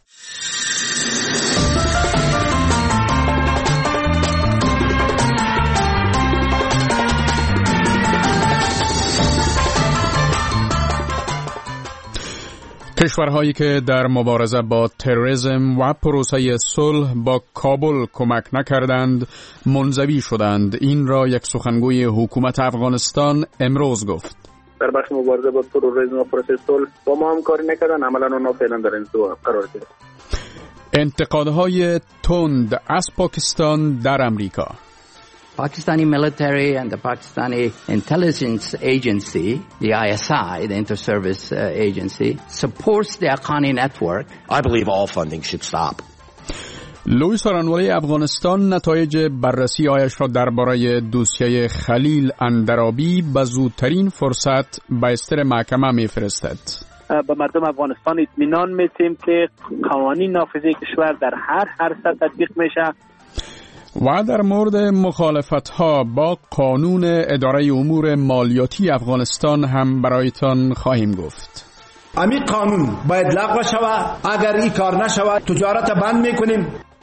کشورهایی که در مبارزه با تروریسم و پروسه صلح با کابل کمک نکردند منزوی شدند. این را یک سخنگوی حکومت افغانستان امروز گفت. در بخش مبارزه با تروریسم و پروسه صلح با ما همکاری نکردن، عملاً اونا فعلا در انزوا قرار گرفت. انتقادهای تند از پاکستان در امریکا. Pakistani military and the Pakistani intelligence agency, the ISI, the inter-service agency, supports the Haqqani network. I believe all funding should stop. لوی سارانوالی افغانستان نتایج بررسی آیش را درباره دوسیه خلیل اندرابی به زودترین فرصت به استر محکمه میفرستد. به مردم افغانستان اطمینان میدیم که قوانین نافذه کشور در هر سطح تطبیق میشه. و در مورد مخالفت‌ها با قانون اداره امور مالیاتی افغانستان هم برایتان خواهیم گفت. امی قانون باید لغو شود. اگر این کار نشود تجارت بند میکنیم.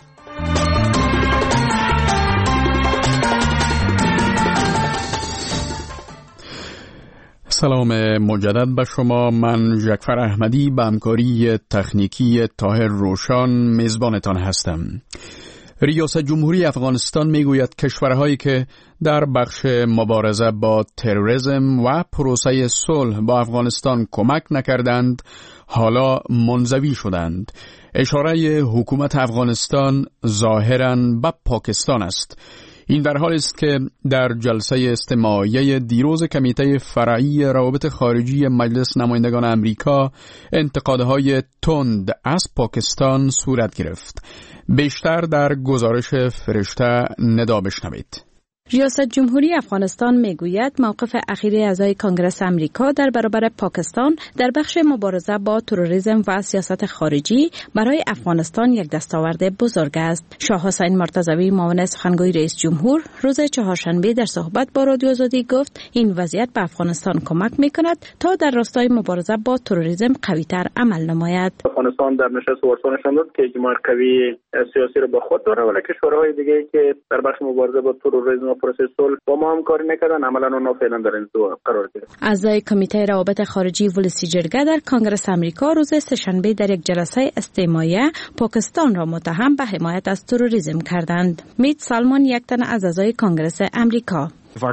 سلام مجدد به شما. من جعفر احمدی به همکاری تکنیکی طاهر روشان میزبانتان هستم. ریاست جمهوری افغانستان میگوید کشورهایی که در بخش مبارزه با تروریسم و پروسه صلح با افغانستان کمک نکردند حالا منزوی شدند. اشاره حکومت افغانستان ظاهراً به پاکستان است. این در حال است که در جلسه استماعیه دیروز کمیته فرعی روابط خارجی مجلس نمایندگان امریکا انتقادهای تند از پاکستان صورت گرفت. بیشتر در گزارش فرشته ندا بشنوید. ریاست جمهوری افغانستان میگوید موقف اخیر اعضای کنگره آمریکا در برابر پاکستان در بخش مبارزه با تروریسم و سیاست خارجی برای افغانستان یک دستاورد بزرگ است. شاه حسین مرتضوی معاون سخنگوی رئیس جمهور روز چهارشنبه در صحبت با رادیو آزادی گفت این وضعیت به افغانستان کمک میکند تا در راستای مبارزه با تروریسم قوی‌تر عمل نماید. افغانستان در نشست وارسا نشان داد که اجماع قوی سیاسی را با خود داره، ولی کشورهای دیگه که در بخش مبارزه با تروریسم و پروسه صلح با ما همکاری نکردن عملاً اونا فعلا در انزوا قرار گرفت. اعضای کمیته روابط خارجی ولسی جرگه در کنگره آمریکا روز سه‌شنبه در یک جلسه استماعیه پاکستان را متهم به حمایت از تروریسم کردند. میت سالمون یک تن از اعضای کنگره آمریکا: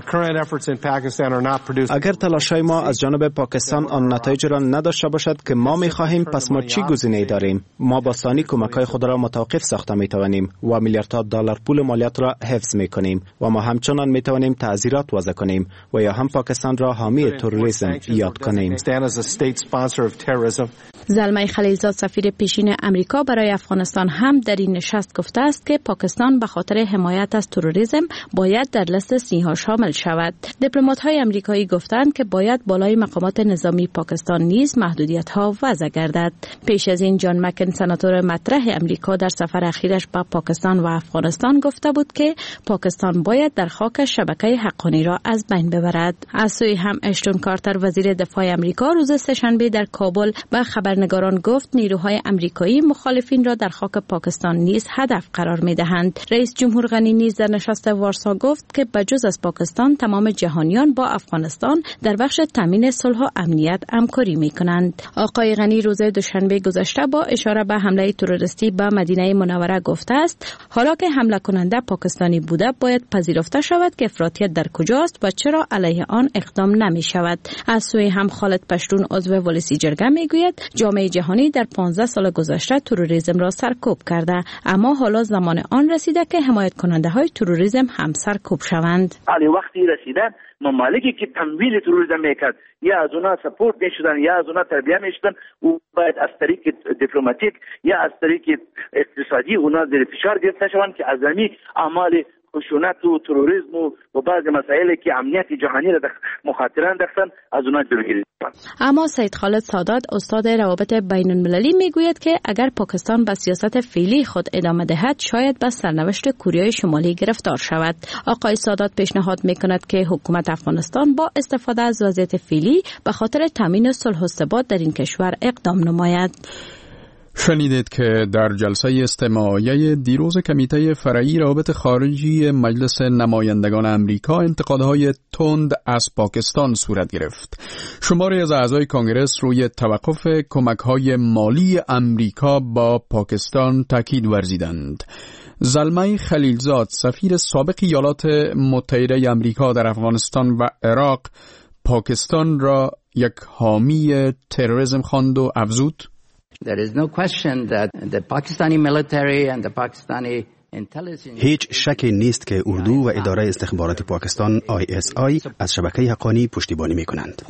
اگر تلاش‌های ما از جانب پاکستان آن نتایج را نداشته باشد که ما می‌خواهیم، پس ما چی گزینه‌ای داریم؟ ما با ثانی کمک‌های خود را متوقف ساخته می‌توانیم و میلیاردها دلار پول مالیات را حفظ می‌کنیم و ما همچنان می‌توانیم تعزیرات وضع کنیم و یا هم پاکستان را حامی تروریسم یاد کنیم. زلمه خلیلزاد سفیر پیشین امریکا برای افغانستان هم در این نشست گفته است که پاکستان به خاطر حمایت از تروریسم باید در لیست سیاه شامل شود. دیپلمات‌های امریکایی گفتند که باید بالای مقامات نظامی پاکستان نیز محدودیت‌ها وضع گردد. پیش از این جان مکن سناتور مطرح امریکا در سفر اخیرش به پاکستان و افغانستان گفته بود که پاکستان باید در خاک شبکه حقانی را از بین ببرد. از سوی هم اشتون کارتر وزیر دفاع امریکا روز سه‌شنبه در کابل به خبرنگاران گفت نیروهای امریکایی مخالفین را در خاک پاکستان نیز هدف قرار می‌دهند. رئیس جمهور غنی نیز در نشست وارسا گفت که بجز از پاکستان تمام جهانیان با افغانستان در بخش تامین صلح و امنیت همکاری می‌کنند. آقای غنی روز دوشنبه گذشته با اشاره به حمله تروریستی به مدینه منوره گفته است حالا که حمله کننده پاکستانی بوده باید پذیرفته شود که افراطیت در کجاست و چرا علیه آن اقدام نمی‌شود. از سوی هم خالد پشتون عضو ولسی جرگه میگوید جامعه جهانی در 15 سال گذشته تروریسم را سرکوب کرده، اما حالا زمان آن رسیده که حمایت کننده های تروریسم هم سرکوب شوند. وقتی رسیدن ممالکی که تمویل تروریسم میکرد یا از اونا سپورت میشدن یا از اونا تربیه میشدن و باید از طریق دیپلماتیک یا از طریق اقتصادی اونا زیر فشار گرفته شوند که از همین اعمال خشونت و تروریسم و بعض مسائلی که امنیت جهانی را مخاطره انداختن از اونها جلوگیری کنند. اما سید خالد سادات استاد روابط بین المللی میگوید که اگر پاکستان به سیاست فعلی خود ادامه دهد شاید به سرنوشت کره شمالی گرفتار شود. آقای سادات پیشنهاد میکند که حکومت افغانستان با استفاده از وضعیت فعلی به خاطر تامین صلح و ثبات در این کشور اقدام نماید. شنیدید که در جلسه استماعیه دیروز کمیته فرعی روابط خارجی مجلس نمایندگان امریکا انتقادهای تند از پاکستان صورت گرفت. شماری از اعضای کنگرس روی توقف کمک‌های مالی امریکا با پاکستان تاکید ورزیدند. زلمه خلیلزاد سفیر سابق ایالات متحده امریکا در افغانستان و عراق پاکستان را یک حامی تروریسم خواند و افزود: There is no question that the Pakistani military and the Pakistani هیچ شکی نیست که اردو و اداره استخبارات پاکستان ISI از شبکه حقانی پشتیبانی می‌کنند.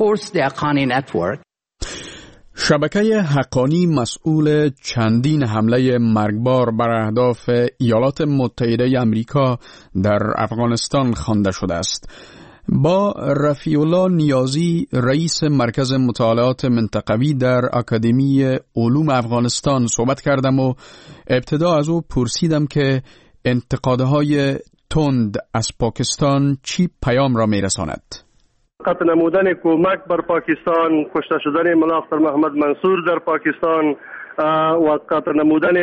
شبکه حقانی مسئول چندین حمله مرگبار بر اهداف ایالات متحده امریکا در افغانستان خوانده شده است. با رفیع الله نیازی رئیس مرکز مطالعات منطقوی در اکادمی علوم افغانستان صحبت کردم و ابتدا از او پرسیدم که انتقادهای تند از پاکستان چی پیام را میرساند. قطع نمودن کمک بر پاکستان، کشته شدن ملا اختر محمد منصور در پاکستان و قطع نمودن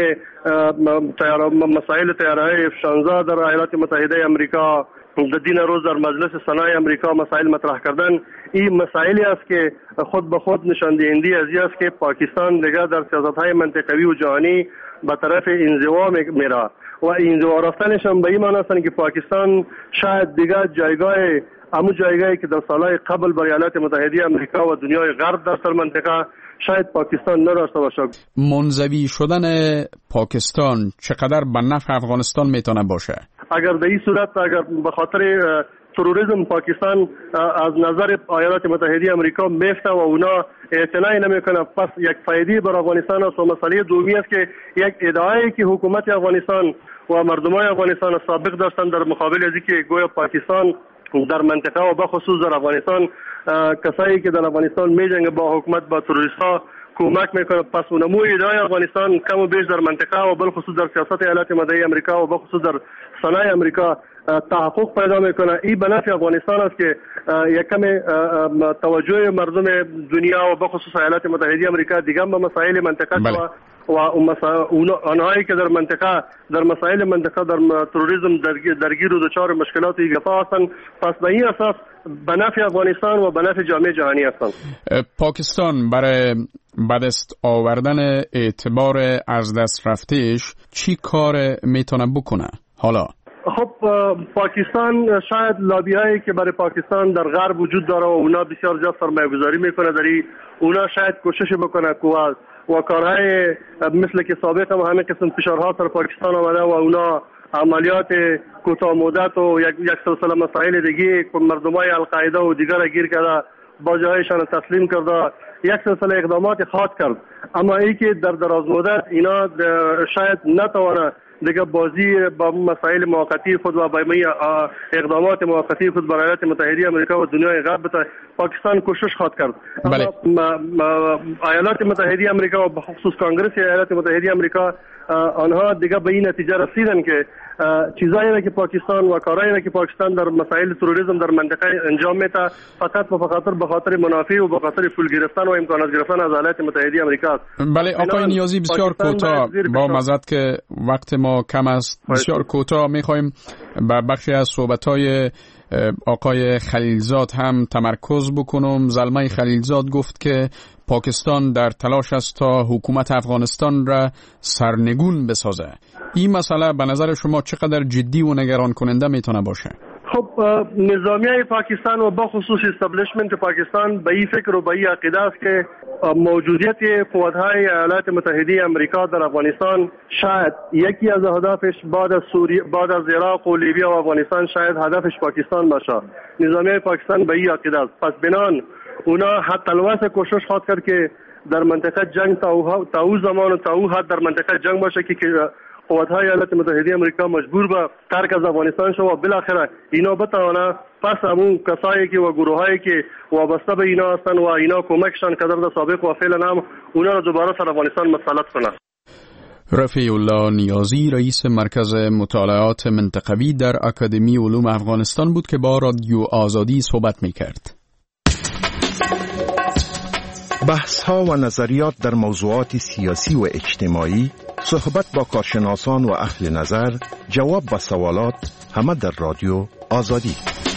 مسائل طیاره‌های F-16 در ایالات متحده امریکا، در دین روز در مجلس سنای امریکا مسائل مطرح کردن، این مسائلی است که خود به خود نشان دهنده از این است که پاکستان دیگر در سیاست‌های منطقوی و جهانی به طرف انزوا میره و انزوا رفتنش هم به این معنی است که پاکستان شاید دیگر جایگاهی که در سالهای قبل بر ایالات متحده امریکا و دنیای غرب در سر منطقه شاید پاکستان نداشته باشه. منزوی شدن پاکستان چقدر به نفع افغانستان میتونه باشه؟ اگر در این صورت به خاطر تروریسم پاکستان از نظر ایالات متحده امریکا میفته و اونا اعتنایی نمیکنه، پس یک فایده بر افغانستان است. و مسئله دومی است که یک ادعایی که حکومت افغانستان و مردمان افغانستان سابق داشتن در مقابل از اینکه گویا پاکستان در منطقه و بخصوص در افغانستان کسایی که در افغانستان میجنگه با حکومت با تروریست‌ها کمک میکنه. پس نموی ادعای افغانستان کم و بیش در منطقه و بالخصوص در سیاست ایالات متحده آمریکا و بالخصوص در صنایع آمریکا تحقق پیدا میکنه. این به نفع افغانستان است که یک کم توجه مردم دنیا و بالخصوص ایالات متحده آمریکا دیگه به مسائل منطقه و آنهایی که در مسائل منطقه در تروریسم درگیر و دچار مشکلات ایجاپا هستند. پس به این اساس به نفع افغانستان و به نفع جامعه جهانی هستند. پاکستان برای بدست آوردن اعتبار از دست رفتهش چی کار میتونه بکنه حالا؟ خب پاکستان شاید لابی هایی که برای پاکستان در غرب وجود داره و اونا بسیار زیاد سرمایه گذاری میکنه در اونا شاید کوشش بکنه که و کارهای مثل که سابق هم همین قسم فشارها سر پاکستان آمده و اونا عملیات کوتاه مدت و یک سلسله مسائل دیگه که مردمای القاعده و دیگر گیر کرده با جایشان تسلیم کرده یک سلسله اقدامات خاص کرد. اما ای که در دراز مدت اینا شاید نتوانه دیگه بازی با مسائل موقتی خود و با اقدامات موقتی خود برای ایالات متحده آمریکا و دنیای غرب پاکستان کوشش خواهد کرد. بله. ایالات متحده آمریکا و بخصوص کانگرس ایالات متحده آمریکا آنها دیگه به این نتیجه رسیدن که چیزایی که پاکستان و کارهایی که پاکستان در مسائل تروریسم در منطقه انجام میده فقط به خاطر منافع و به خاطر پول گرفتن و امکانات گرفتن از ایالات متحده آمریکا است. بله آقای نیازی بسیار کوتاه با معذرت که وقت ما کم است بسیار کوتاه میخوایم به بخشی از صحبت‌های آقای خلیلزاد هم تمرکز بکنم. زلمه خلیلزاد گفت که پاکستان در تلاش است تا حکومت افغانستان را سرنگون بسازه. این مسئله به نظر شما چقدر جدی و نگران کننده میتونه باشه؟ خب نظامیه پاکستان و بخصوص استابلیشمنت پاکستان به این فکر و به این عقیده است که موجودیت قوت‌های ایالات متحده آمریکا در افغانستان شاید یکی از اهدافش بعد از عراق و لیبی و افغانستان شاید هدفش پاکستان باشه. نظامیه پاکستان به این عقیده است. پس بنان اونا حتی الواسه کوشش خواهد کرد که در منطقه جنگ تا او زمان و تا او حد در منطقه جنگ باشه که قوت‌های ایالات متحده آمریکا مجبور به ترک از افغانستان شود و بالاخره اینا بتوانه پس همون کسایی که و گروهایی که وابسته به اینا هستن و اینا کمکشان کردن در سابق و فعلا هم اونا رو دوباره سر افغانستان مسلط کنه. رفیع الله نیازی رئیس مرکز مطالعات منطقوی در اکادمی علوم افغانستان بود که با رادیو آزادی صحبت می‌کرد. بحث‌ها و نظریات در موضوعات سیاسی و اجتماعی، صحبت با کارشناسان و اهل نظر، جواب به سوالات، همه در رادیو آزادی.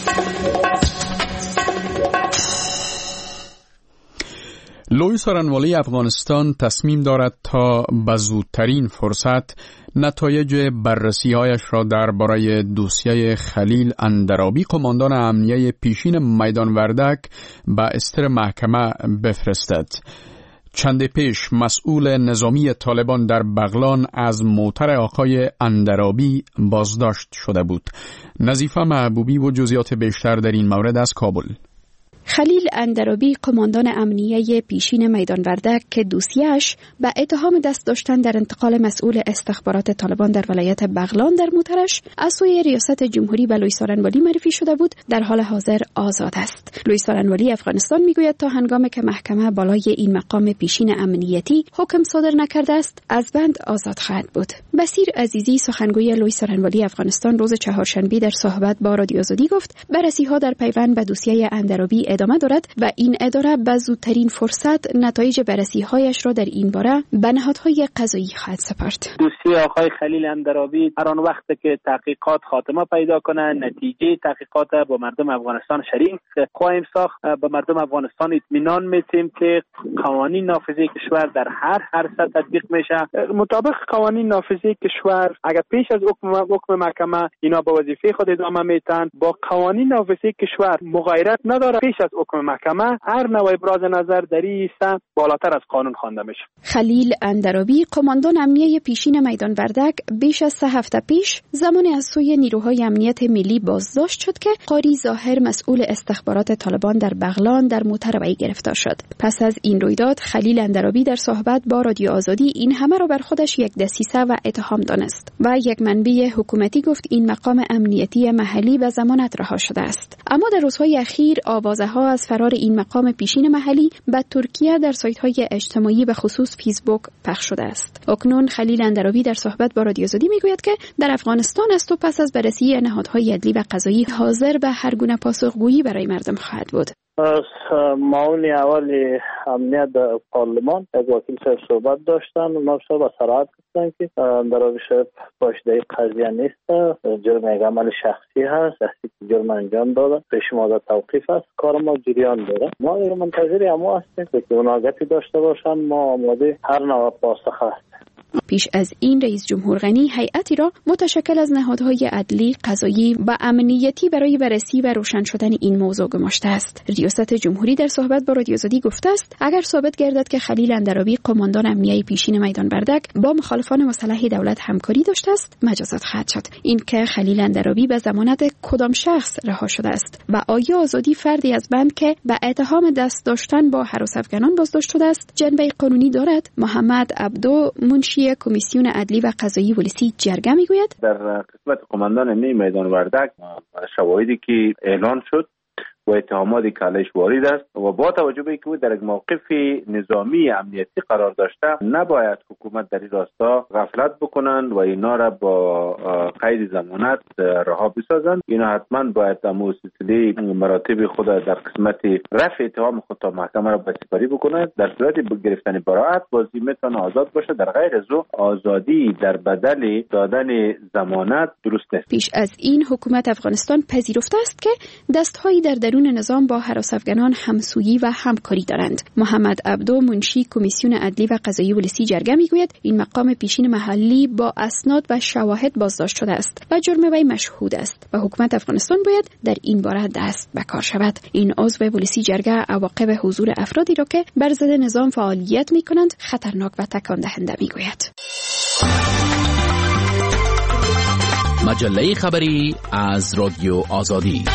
لوی سارنوالی افغانستان تصمیم دارد تا به زودترین فرصت نتایج بررسی‌هایش را درباره دوسیه خلیل اندرابی قماندان امنیه پیشین میدان وردک به استر محکمه بفرستد. چند پیش مسئول نظامی طالبان در بغلان از موتر آقای اندرابی بازداشت شده بود. نظیفه محبوبی و جزئیات بیشتر در این مورد از کابل. خلیل اندرابی قماندان امنیه پیشین میدان وردک که دوسیه‌اش به اتهام دست داشتن در انتقال مسئول استخبارات طالبان در ولایت بغلان در موترش از سوی ریاست جمهوری به لوی سارنوالی معرفی شده بود در حال حاضر آزاد است. لوی سارنوالی افغانستان میگوید تا هنگامی که محکمه بالای این مقام پیشین امنیتی حکم صادر نکرده است از بند آزاد خواهد بود. بصیر عزیزی سخنگوی لوی سارنوالی افغانستان روز چهارشنبه در صحبت با رادیو آزادی گفت بررسی‌ها در پیوند به دوسیه اندرابی ادامه دارد و این اداره به زودترین فرصت نتایج بررسی‌هایش را در این باره به نهادهای قضایی خواهد سپرد. دوسیه آقای خلیل اندرابی هر آن وقت که تحقیقات خاتمه پیدا کنه نتیجه تحقیقات با مردم افغانستان شریک خواهیم ساخت. به مردم افغانستان اطمینان میدیم که قوانین نافذه کشور در هر سطح تطبیق میشه. مطابق قوانین نافذه کشور اگر پیش از حکم محکمه اینا به وظیفه خود ادامه میتن با قوانین نافذه کشور مغایرت نداره. پیش از حکم محکمه هر نوع ابراز نظر در این سطح بالاتر از قانون خوانده میشه. خلیل اندرابی، قماندان امنیه پیشین میدان وردک، بیش از 3 هفته پیش زمانی از سوی نیروهای امنیت ملی بازداشت شد که قاری ظاهر مسئول استخبارات طالبان در بغلان در موتروی گرفتار شد. پس از این رویداد خلیل اندرابی در صحبت با رادیو آزادی این همه را بر خودش یک دسیسه و اتهام دانست و یک منبع حکومتی گفت این مقام امنیتی محلی به ضمانت رها شده است. اما در روزهای اخیر آوازها از فرار این مقام پیشین محلی به ترکیه در سایت‌های اجتماعی به خصوص فیسبوک پخش شده است. اکنون خلیل اندرابی در صحبت با رادیو آزادی میگوید که در افغانستان است و پس از بررسی نهادهای عدلی و قضایی حاضر به هر گونه پاسخگویی برای مردم خواهد بود. از معاون اول امنیت در پارلمان یک وکیل صاحب صحبت داشتن. اونا صاحب صراحت گفتن که اندرابی صاحب پاشیده قضیه نیست، جرم یک عمل شخصی هست، دستی که جرم انجام داده، پیش مادر توقیف است، کار ما جریان داره. ما منتظر اما هستیم که اونا گپی داشته باشن، ما آماده هر نوع پاسخ هستیم. پیش از این رئیس جمهور غنی هیئتی را متشکل از نهادهای عدلی، قضایی و امنیتی برای بررسی و روشن شدن این موضوع گماشته است. ریاست جمهوری در صحبت با رادیو آزادی گفته است اگر ثابت گردد که خلیل اندرابی قماندان امنیه پیشین میدان وردک با مخالفان مسلح دولت همکاری داشته است مجازات خواهد شد. این که خلیل اندرابی به ضمانت کدام شخص رها شده است و آیا آزادی فردی از بند که به اتهام دست داشتن با هراس افغانان بازداشت شده است جنبه قانونی دارد؟ محمد عبدو منشی کمیسیون عدلی و قضایی ولسی جرگه میگوید در قسمت قماندان امنیه میدان وردک شواهدی که اعلان شد و اتهاماتی که علیش وارد است و با توجه به اینکه او در یک موقف نظامی امنیتی قرار داشته نباید حکومت در این راستا غفلت بکنند و اینا را با قید ضمانت رها بسازند. اینا حتما باید در سلسله مراتب خود در قسمت رفع اتهام خود تا محکمه را بسپاری بکنند. در صورت گرفتن براءت بازی میتونه آزاد باشه، در غیر از او آزادی در بدل دادن ضمانت درست نیست. پیش از این حکومت افغانستان پذیرفته است که دستهایی در درون نظام با هراس افغانان همسویی و همکاری دارند. محمد عبدو منشی کمیسیون عدلی و قضایی ولسی جرگه میگوید این مقام پیشین محلی با اسناد و شواهد بازداشت شده است و جرم وی مشهود است و حکومت افغانستان باید در این باره دست به کار شود. این عضو ولسی جرگه عواقب حضور افرادی را که بر ضد نظام فعالیت میکنند خطرناک و تکان دهنده میگوید. مجله خبری از رادیو آزادی.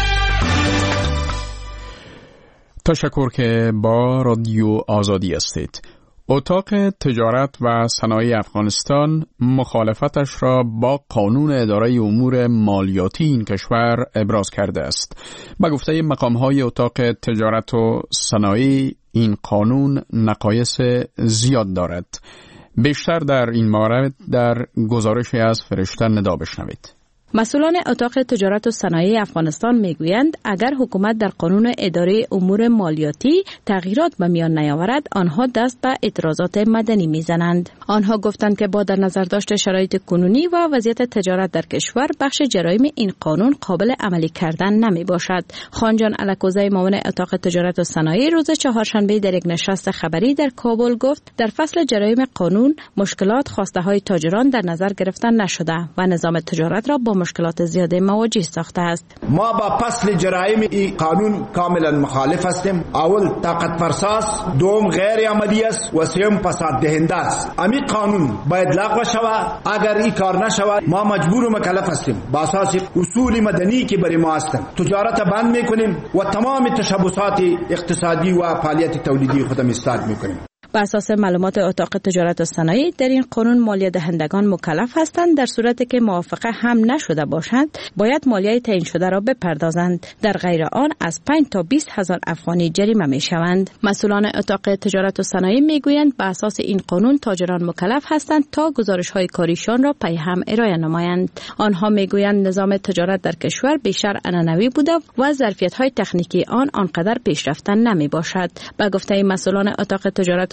تشکر که با رادیو آزادی هستید. اتاق تجارت و صنایع افغانستان مخالفتش را با قانون اداره امور مالیاتی این کشور ابراز کرده است. به گفته مقام‌های اتاق تجارت و صنایع این قانون نقایص زیاد دارد. بیشتر در این مورد در گزارشی از فرشته ندا بشنوید. مسئولان اتاق تجارت و صنایع افغانستان میگویند اگر حکومت در قانون اداره امور مالیاتی تغییرات به میان نیاورد آنها دست به اعتراضات مدنی میزنند. آنها گفتند که با در نظر داشت شرایط کنونی و وضعیت تجارت در کشور بخش جرایم این قانون قابل عملی کردن نمی باشد. خانجان الکوزی معاون اتاق تجارت و صنایع روز چهارشنبه در یک نشست خبری در کابل گفت در فصل جرایم قانون مشکلات خواسته های تاجران در نظر گرفته نشده و نظام تجارت را با مشکلات زیاده مواجه ساخته است. ما با فصل جرایم این قانون کاملا مخالف هستیم. اول طاقت فرساست، دوم غیر عملی است و سوم فساد دهنده است. امی قانون باید لغو شود. اگر این کار نشود ما مجبور و مکلف هستیم با اساس اصول مدنی که برای ما هستند تجارت بند میکنیم و تمام تشبثات اقتصادی و فعالیت تولیدی خودم استاد میکنیم. بر اساس معلومات اتاق تجارت و صنایع در این قانون مالیه دهندگان مکلف هستند در صورتی که موافقه هم نشده باشند باید مالیه تعیین شده را بپردازند. در غیر آن از 5 تا 20 هزار افغانی جریمه میشوند. مسئولان اتاق تجارت و صنایع میگویند بر اساس این قانون تاجران مکلف هستند تا گزارش های کاریشان را پی هم ارائه نمایند. آنها میگویند نظام تجارت در کشور بیشتر عنعنوی بوده و ظرفیت های تکنیکی آنقدر پیشرفته نمی باشد. به گفته مسئولان اتاق تجارت و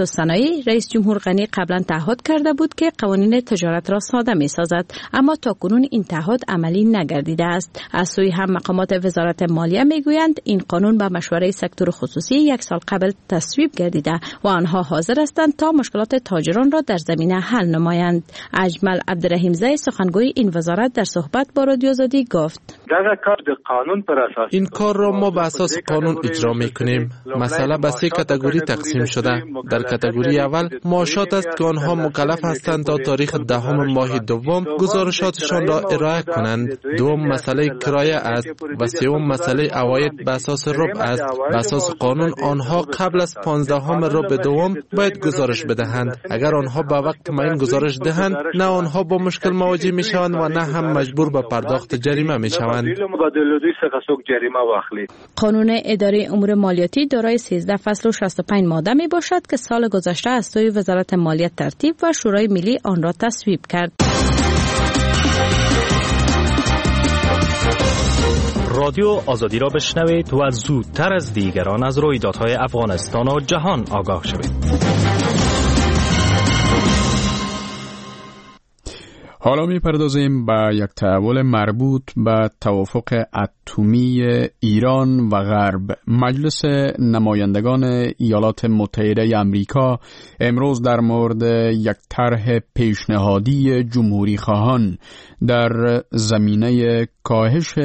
صنایع رئیس جمهور غنی قبلا تعهد کرده بود که قوانین تجارت را ساده می سازد، اما تاکنون این تعهد عملی نگردیده است. از سوی هم مقامات وزارت مالیه می گویند این قانون به مشوره سکتور خصوصی 1 سال قبل تصویب گردیده و آنها حاضر هستند تا مشکلات تاجران را در زمینه حل نمایند. اجمل عبدالرحیمزی سخنگوی این وزارت در صحبت با رادیو آزادی گفت: این کار را ما به اساس قانون اجرا میکنیم. مسئله به 3 کاتگوری تقسیم شده. در کاتگوری اول معاشات است که آنها مکلف هستند تا تاریخ 10 ماه دوم گزارشاتشان را ارائه کنند. دوم مسئله کرایه است و سوم مسئله عواید به اساس ربع است. به اساس قانون آنها قبل از 15 ربع دوم باید گزارش بدهند. اگر آنها به وقت معین گزارش دهند، نه آنها با مشکل مواجه میشوند و نه هم مجبور به پرداخت جریمه میشوند. قانون اداره امور مالیاتی دارای 13 فصل و 65 ماده می باشد که سال گذشته از سوی وزارت مالیه ترتیب و شورای ملی آن را تصویب کرد. رادیو آزادی را بشنوید و زودتر از دیگران از رویدادهای افغانستان و جهان آگاه شوید. حالا می‌پردازیم به یک تحول مربوط به توافق اتمی ایران و غرب. مجلس نمایندگان ایالات متحده آمریکا امروز در مورد یک طرح پیشنهادی جمهوری خواهان در زمینه کاهش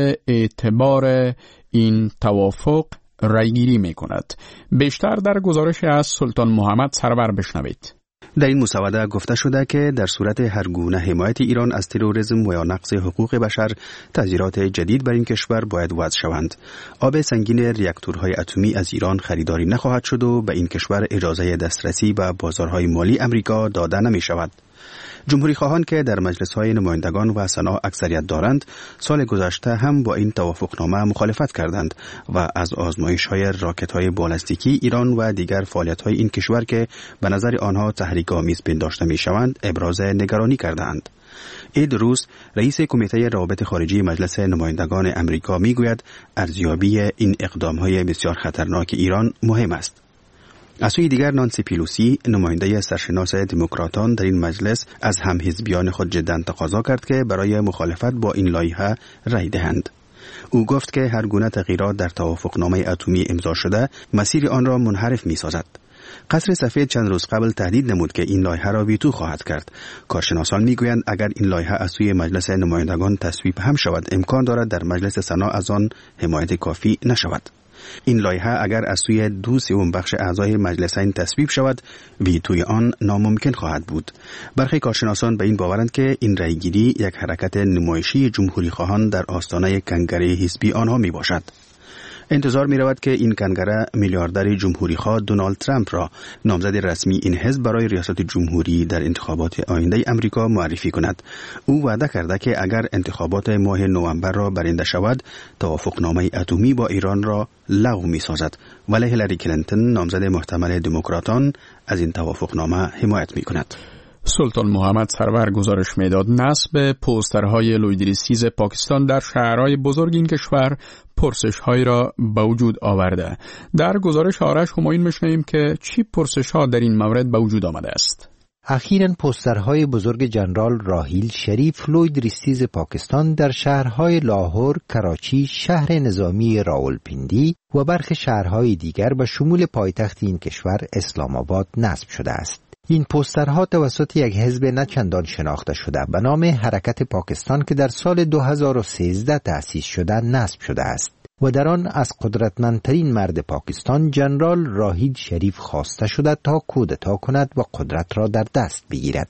اعتبار این توافق رأیگیری می‌کند. بیشتر در گزارش از سلطان محمد سرور بشنوید. در این مسوده گفته شده که در صورت هر گونه حمایت ایران از تروریسم و یا نقض حقوق بشر، تذیرات جدید بر این کشور باید وضع شوند. آب سنگین ریاکتورهای اتمی از ایران خریداری نخواهد شد و به این کشور اجازه دسترسی به بازارهای مالی امریکا داده نمی شود. جمهوری خواهان که در مجلس‌های نمایندگان و سنا اکثریت دارند، سال گذشته هم با این توافقنامه مخالفت کردند و از آزمایش‌های راکت‌های بالستیکی ایران و دیگر فعالیت‌های این کشور که به نظر آنها تحریک‌آمیز پنداشته می‌شوند ابراز نگرانی کردند. اید روز رئیس کمیته روابط خارجی مجلس نمایندگان امریکا می‌گوید ارزیابی این اقدام‌های بسیار خطرناک ایران مهم است. از سوی دیگر نانسی پیلوسی نماینده سرشناس دموکراتان در این مجلس از همحزبیان خود جداً تقاضا کرد که برای مخالفت با این لایحه رای دهند. او گفت که هر گونه تغییرات در توافقنامه اتمی امضا شده مسیر آن را منحرف می‌سازد. قصر سفید چند روز قبل تهدید نمود که این لایحه را ویتو خواهد کرد. کارشناسان میگویند اگر این لایحه از سوی مجلس نمایندگان تصویب هم شود، امکان دارد در مجلس سنا از آن حمایت کافی نشود. این لایحه اگر از سوی 2/3 بخش اعضای مجلسین تصویب شود، ویتوی آن ناممکن خواهد بود. برخی کارشناسان به این باورند که این رأیگیری یک حرکت نمایشی جمهوری خواهان در آستانه کنگره حزبی آنها می باشد. انتظار می رود که این کنگره میلیاردر جمهوری خواه دونالد ترامپ را نامزد رسمی این حزب برای ریاست جمهوری در انتخابات آینده امریکا معرفی کند. او وعده کرده که اگر انتخابات ماه نوامبر را برنده شود، توافقنامه اتمی با ایران را لغو می سازد. ولی هیلاری کلینتون نامزد محتمل دموکراتان از این توافقنامه حمایت می کند. سلطان محمد سرور گزارش میداد نصب پوسترهای لویدریسیز پاکستان در شهرهای بزرگ این کشور پرسش‌هایی را به وجود آورده. در گزارش آرش همایون می‌شنویم که چی پرسش‌ها در این مورد به وجود آمده است. اخیراً پوسترهای بزرگ جنرال راحیل شریف لویدریسیز پاکستان در شهرهای لاهور، کراچی، شهر نظامی راولپندی و برخی شهرهای دیگر به شمول پایتخت این کشور اسلام آباد نصب شده است. این پوسترها توسط یک حزب نچندان شناخته شده به نام حرکت پاکستان که در سال 2013 تأسیس شده نصب شده است و در آن از قدرتمندترین مرد پاکستان جنرال راحیل شریف خواسته شده تا کودتا کند و قدرت را در دست بگیرد.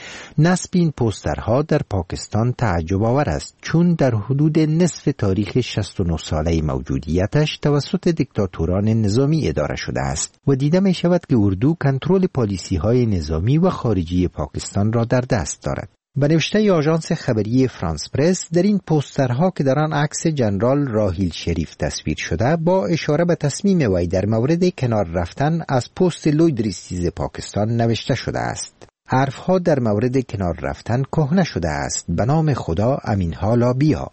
نصب این پوسترها در پاکستان تعجب آور است، چون در حدود نصف تاریخ 69 ساله موجودیتش توسط دیکتاتوران نظامی اداره شده است و دیده می شود که اردو کنترل پالیسی های نظامی و خارجی پاکستان را در دست دارد. به نوشته آژانس خبری فرانس پرس، در این پوسترها که در آن عکس جنرال راحیل شریف تصویر شده با اشاره به تصمیم وی در مورد کنار رفتن از پست لویدریسیز پاکستان نوشته شده است. حرفها در مورد کنار رفتن کهنه شده است. به نام خدا امین حالا بیا.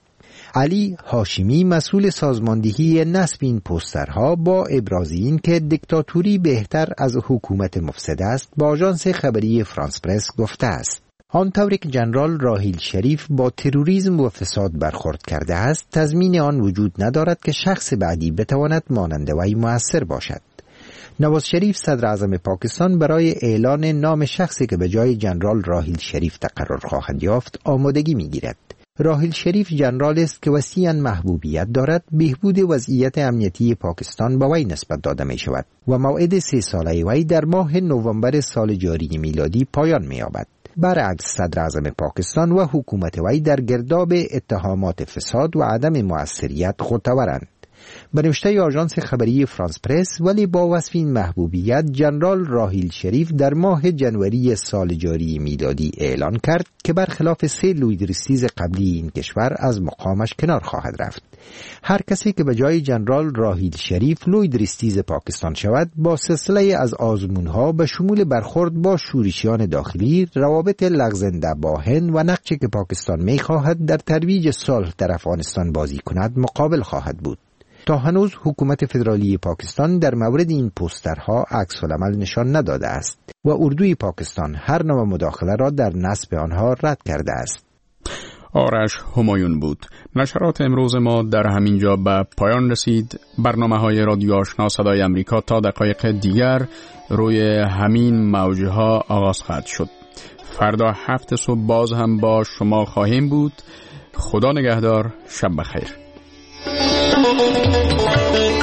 علی هاشمی مسئول سازماندهی نصب این پوسترها با ابراز این که دیکتاتوری بهتر از حکومت مفسد است با آژانس خبری فرانس پرس گفته است. آنطوری که جنرال راحیل شریف با تروریسم و فساد برخورد کرده است، تضمین آن وجود ندارد که شخص بعدی بتواند مانند وی مؤثر باشد. نواز شریف صدر اعظم پاکستان برای اعلان نام شخصی که به جای جنرال راحیل شریف تقرر خواهد یافت آمادگی می‌گیرد. راحیل شریف جنرال است که وسیعاً محبوبیت دارد. بهبود وضعیت امنیتی پاکستان به وی نسبت داده می شود و موعد 3 ساله وی در ماه نوامبر سال جاری میلادی پایان می یابد. برعکس صدر اعظم پاکستان و حکومت وی در گرداب اتهامات فساد و عدم مؤثریت خودتورند. به نوشته آژانس خبری فرانس پرس، ولی با وصف این محبوبیت جنرال راحیل شریف در ماه جنوری سال جاری میلادی اعلان کرد که برخلاف 3 لویدریستیز قبلی این کشور از مقامش کنار خواهد رفت. هر کسی که به جای جنرال راحیل شریف لویدریستیز پاکستان شود با سلسله از آزمونها به شمول برخورد با شورشیان داخلی، روابط لغزنده با هند و نقشی که پاکستان می‌خواهد در ترویج صلح در افغانستان بازی کند مقابل خواهد بود. تا هنوز حکومت فدرالی پاکستان در مورد این پوسترها عکس‌العمل نشان نداده است و اردوی پاکستان هر نوع مداخله را در نصب آنها رد کرده است. آرش همایون بود. نشرات امروز ما در همین جا به پایان رسید. برنامه‌های رادیو آشنا صدای امریکا تا دقایق دیگر روی همین موج‌ها آغاز خواهد شد. فردا 7 صبح باز هم با شما خواهیم بود. خدا نگهدار. شب بخیر.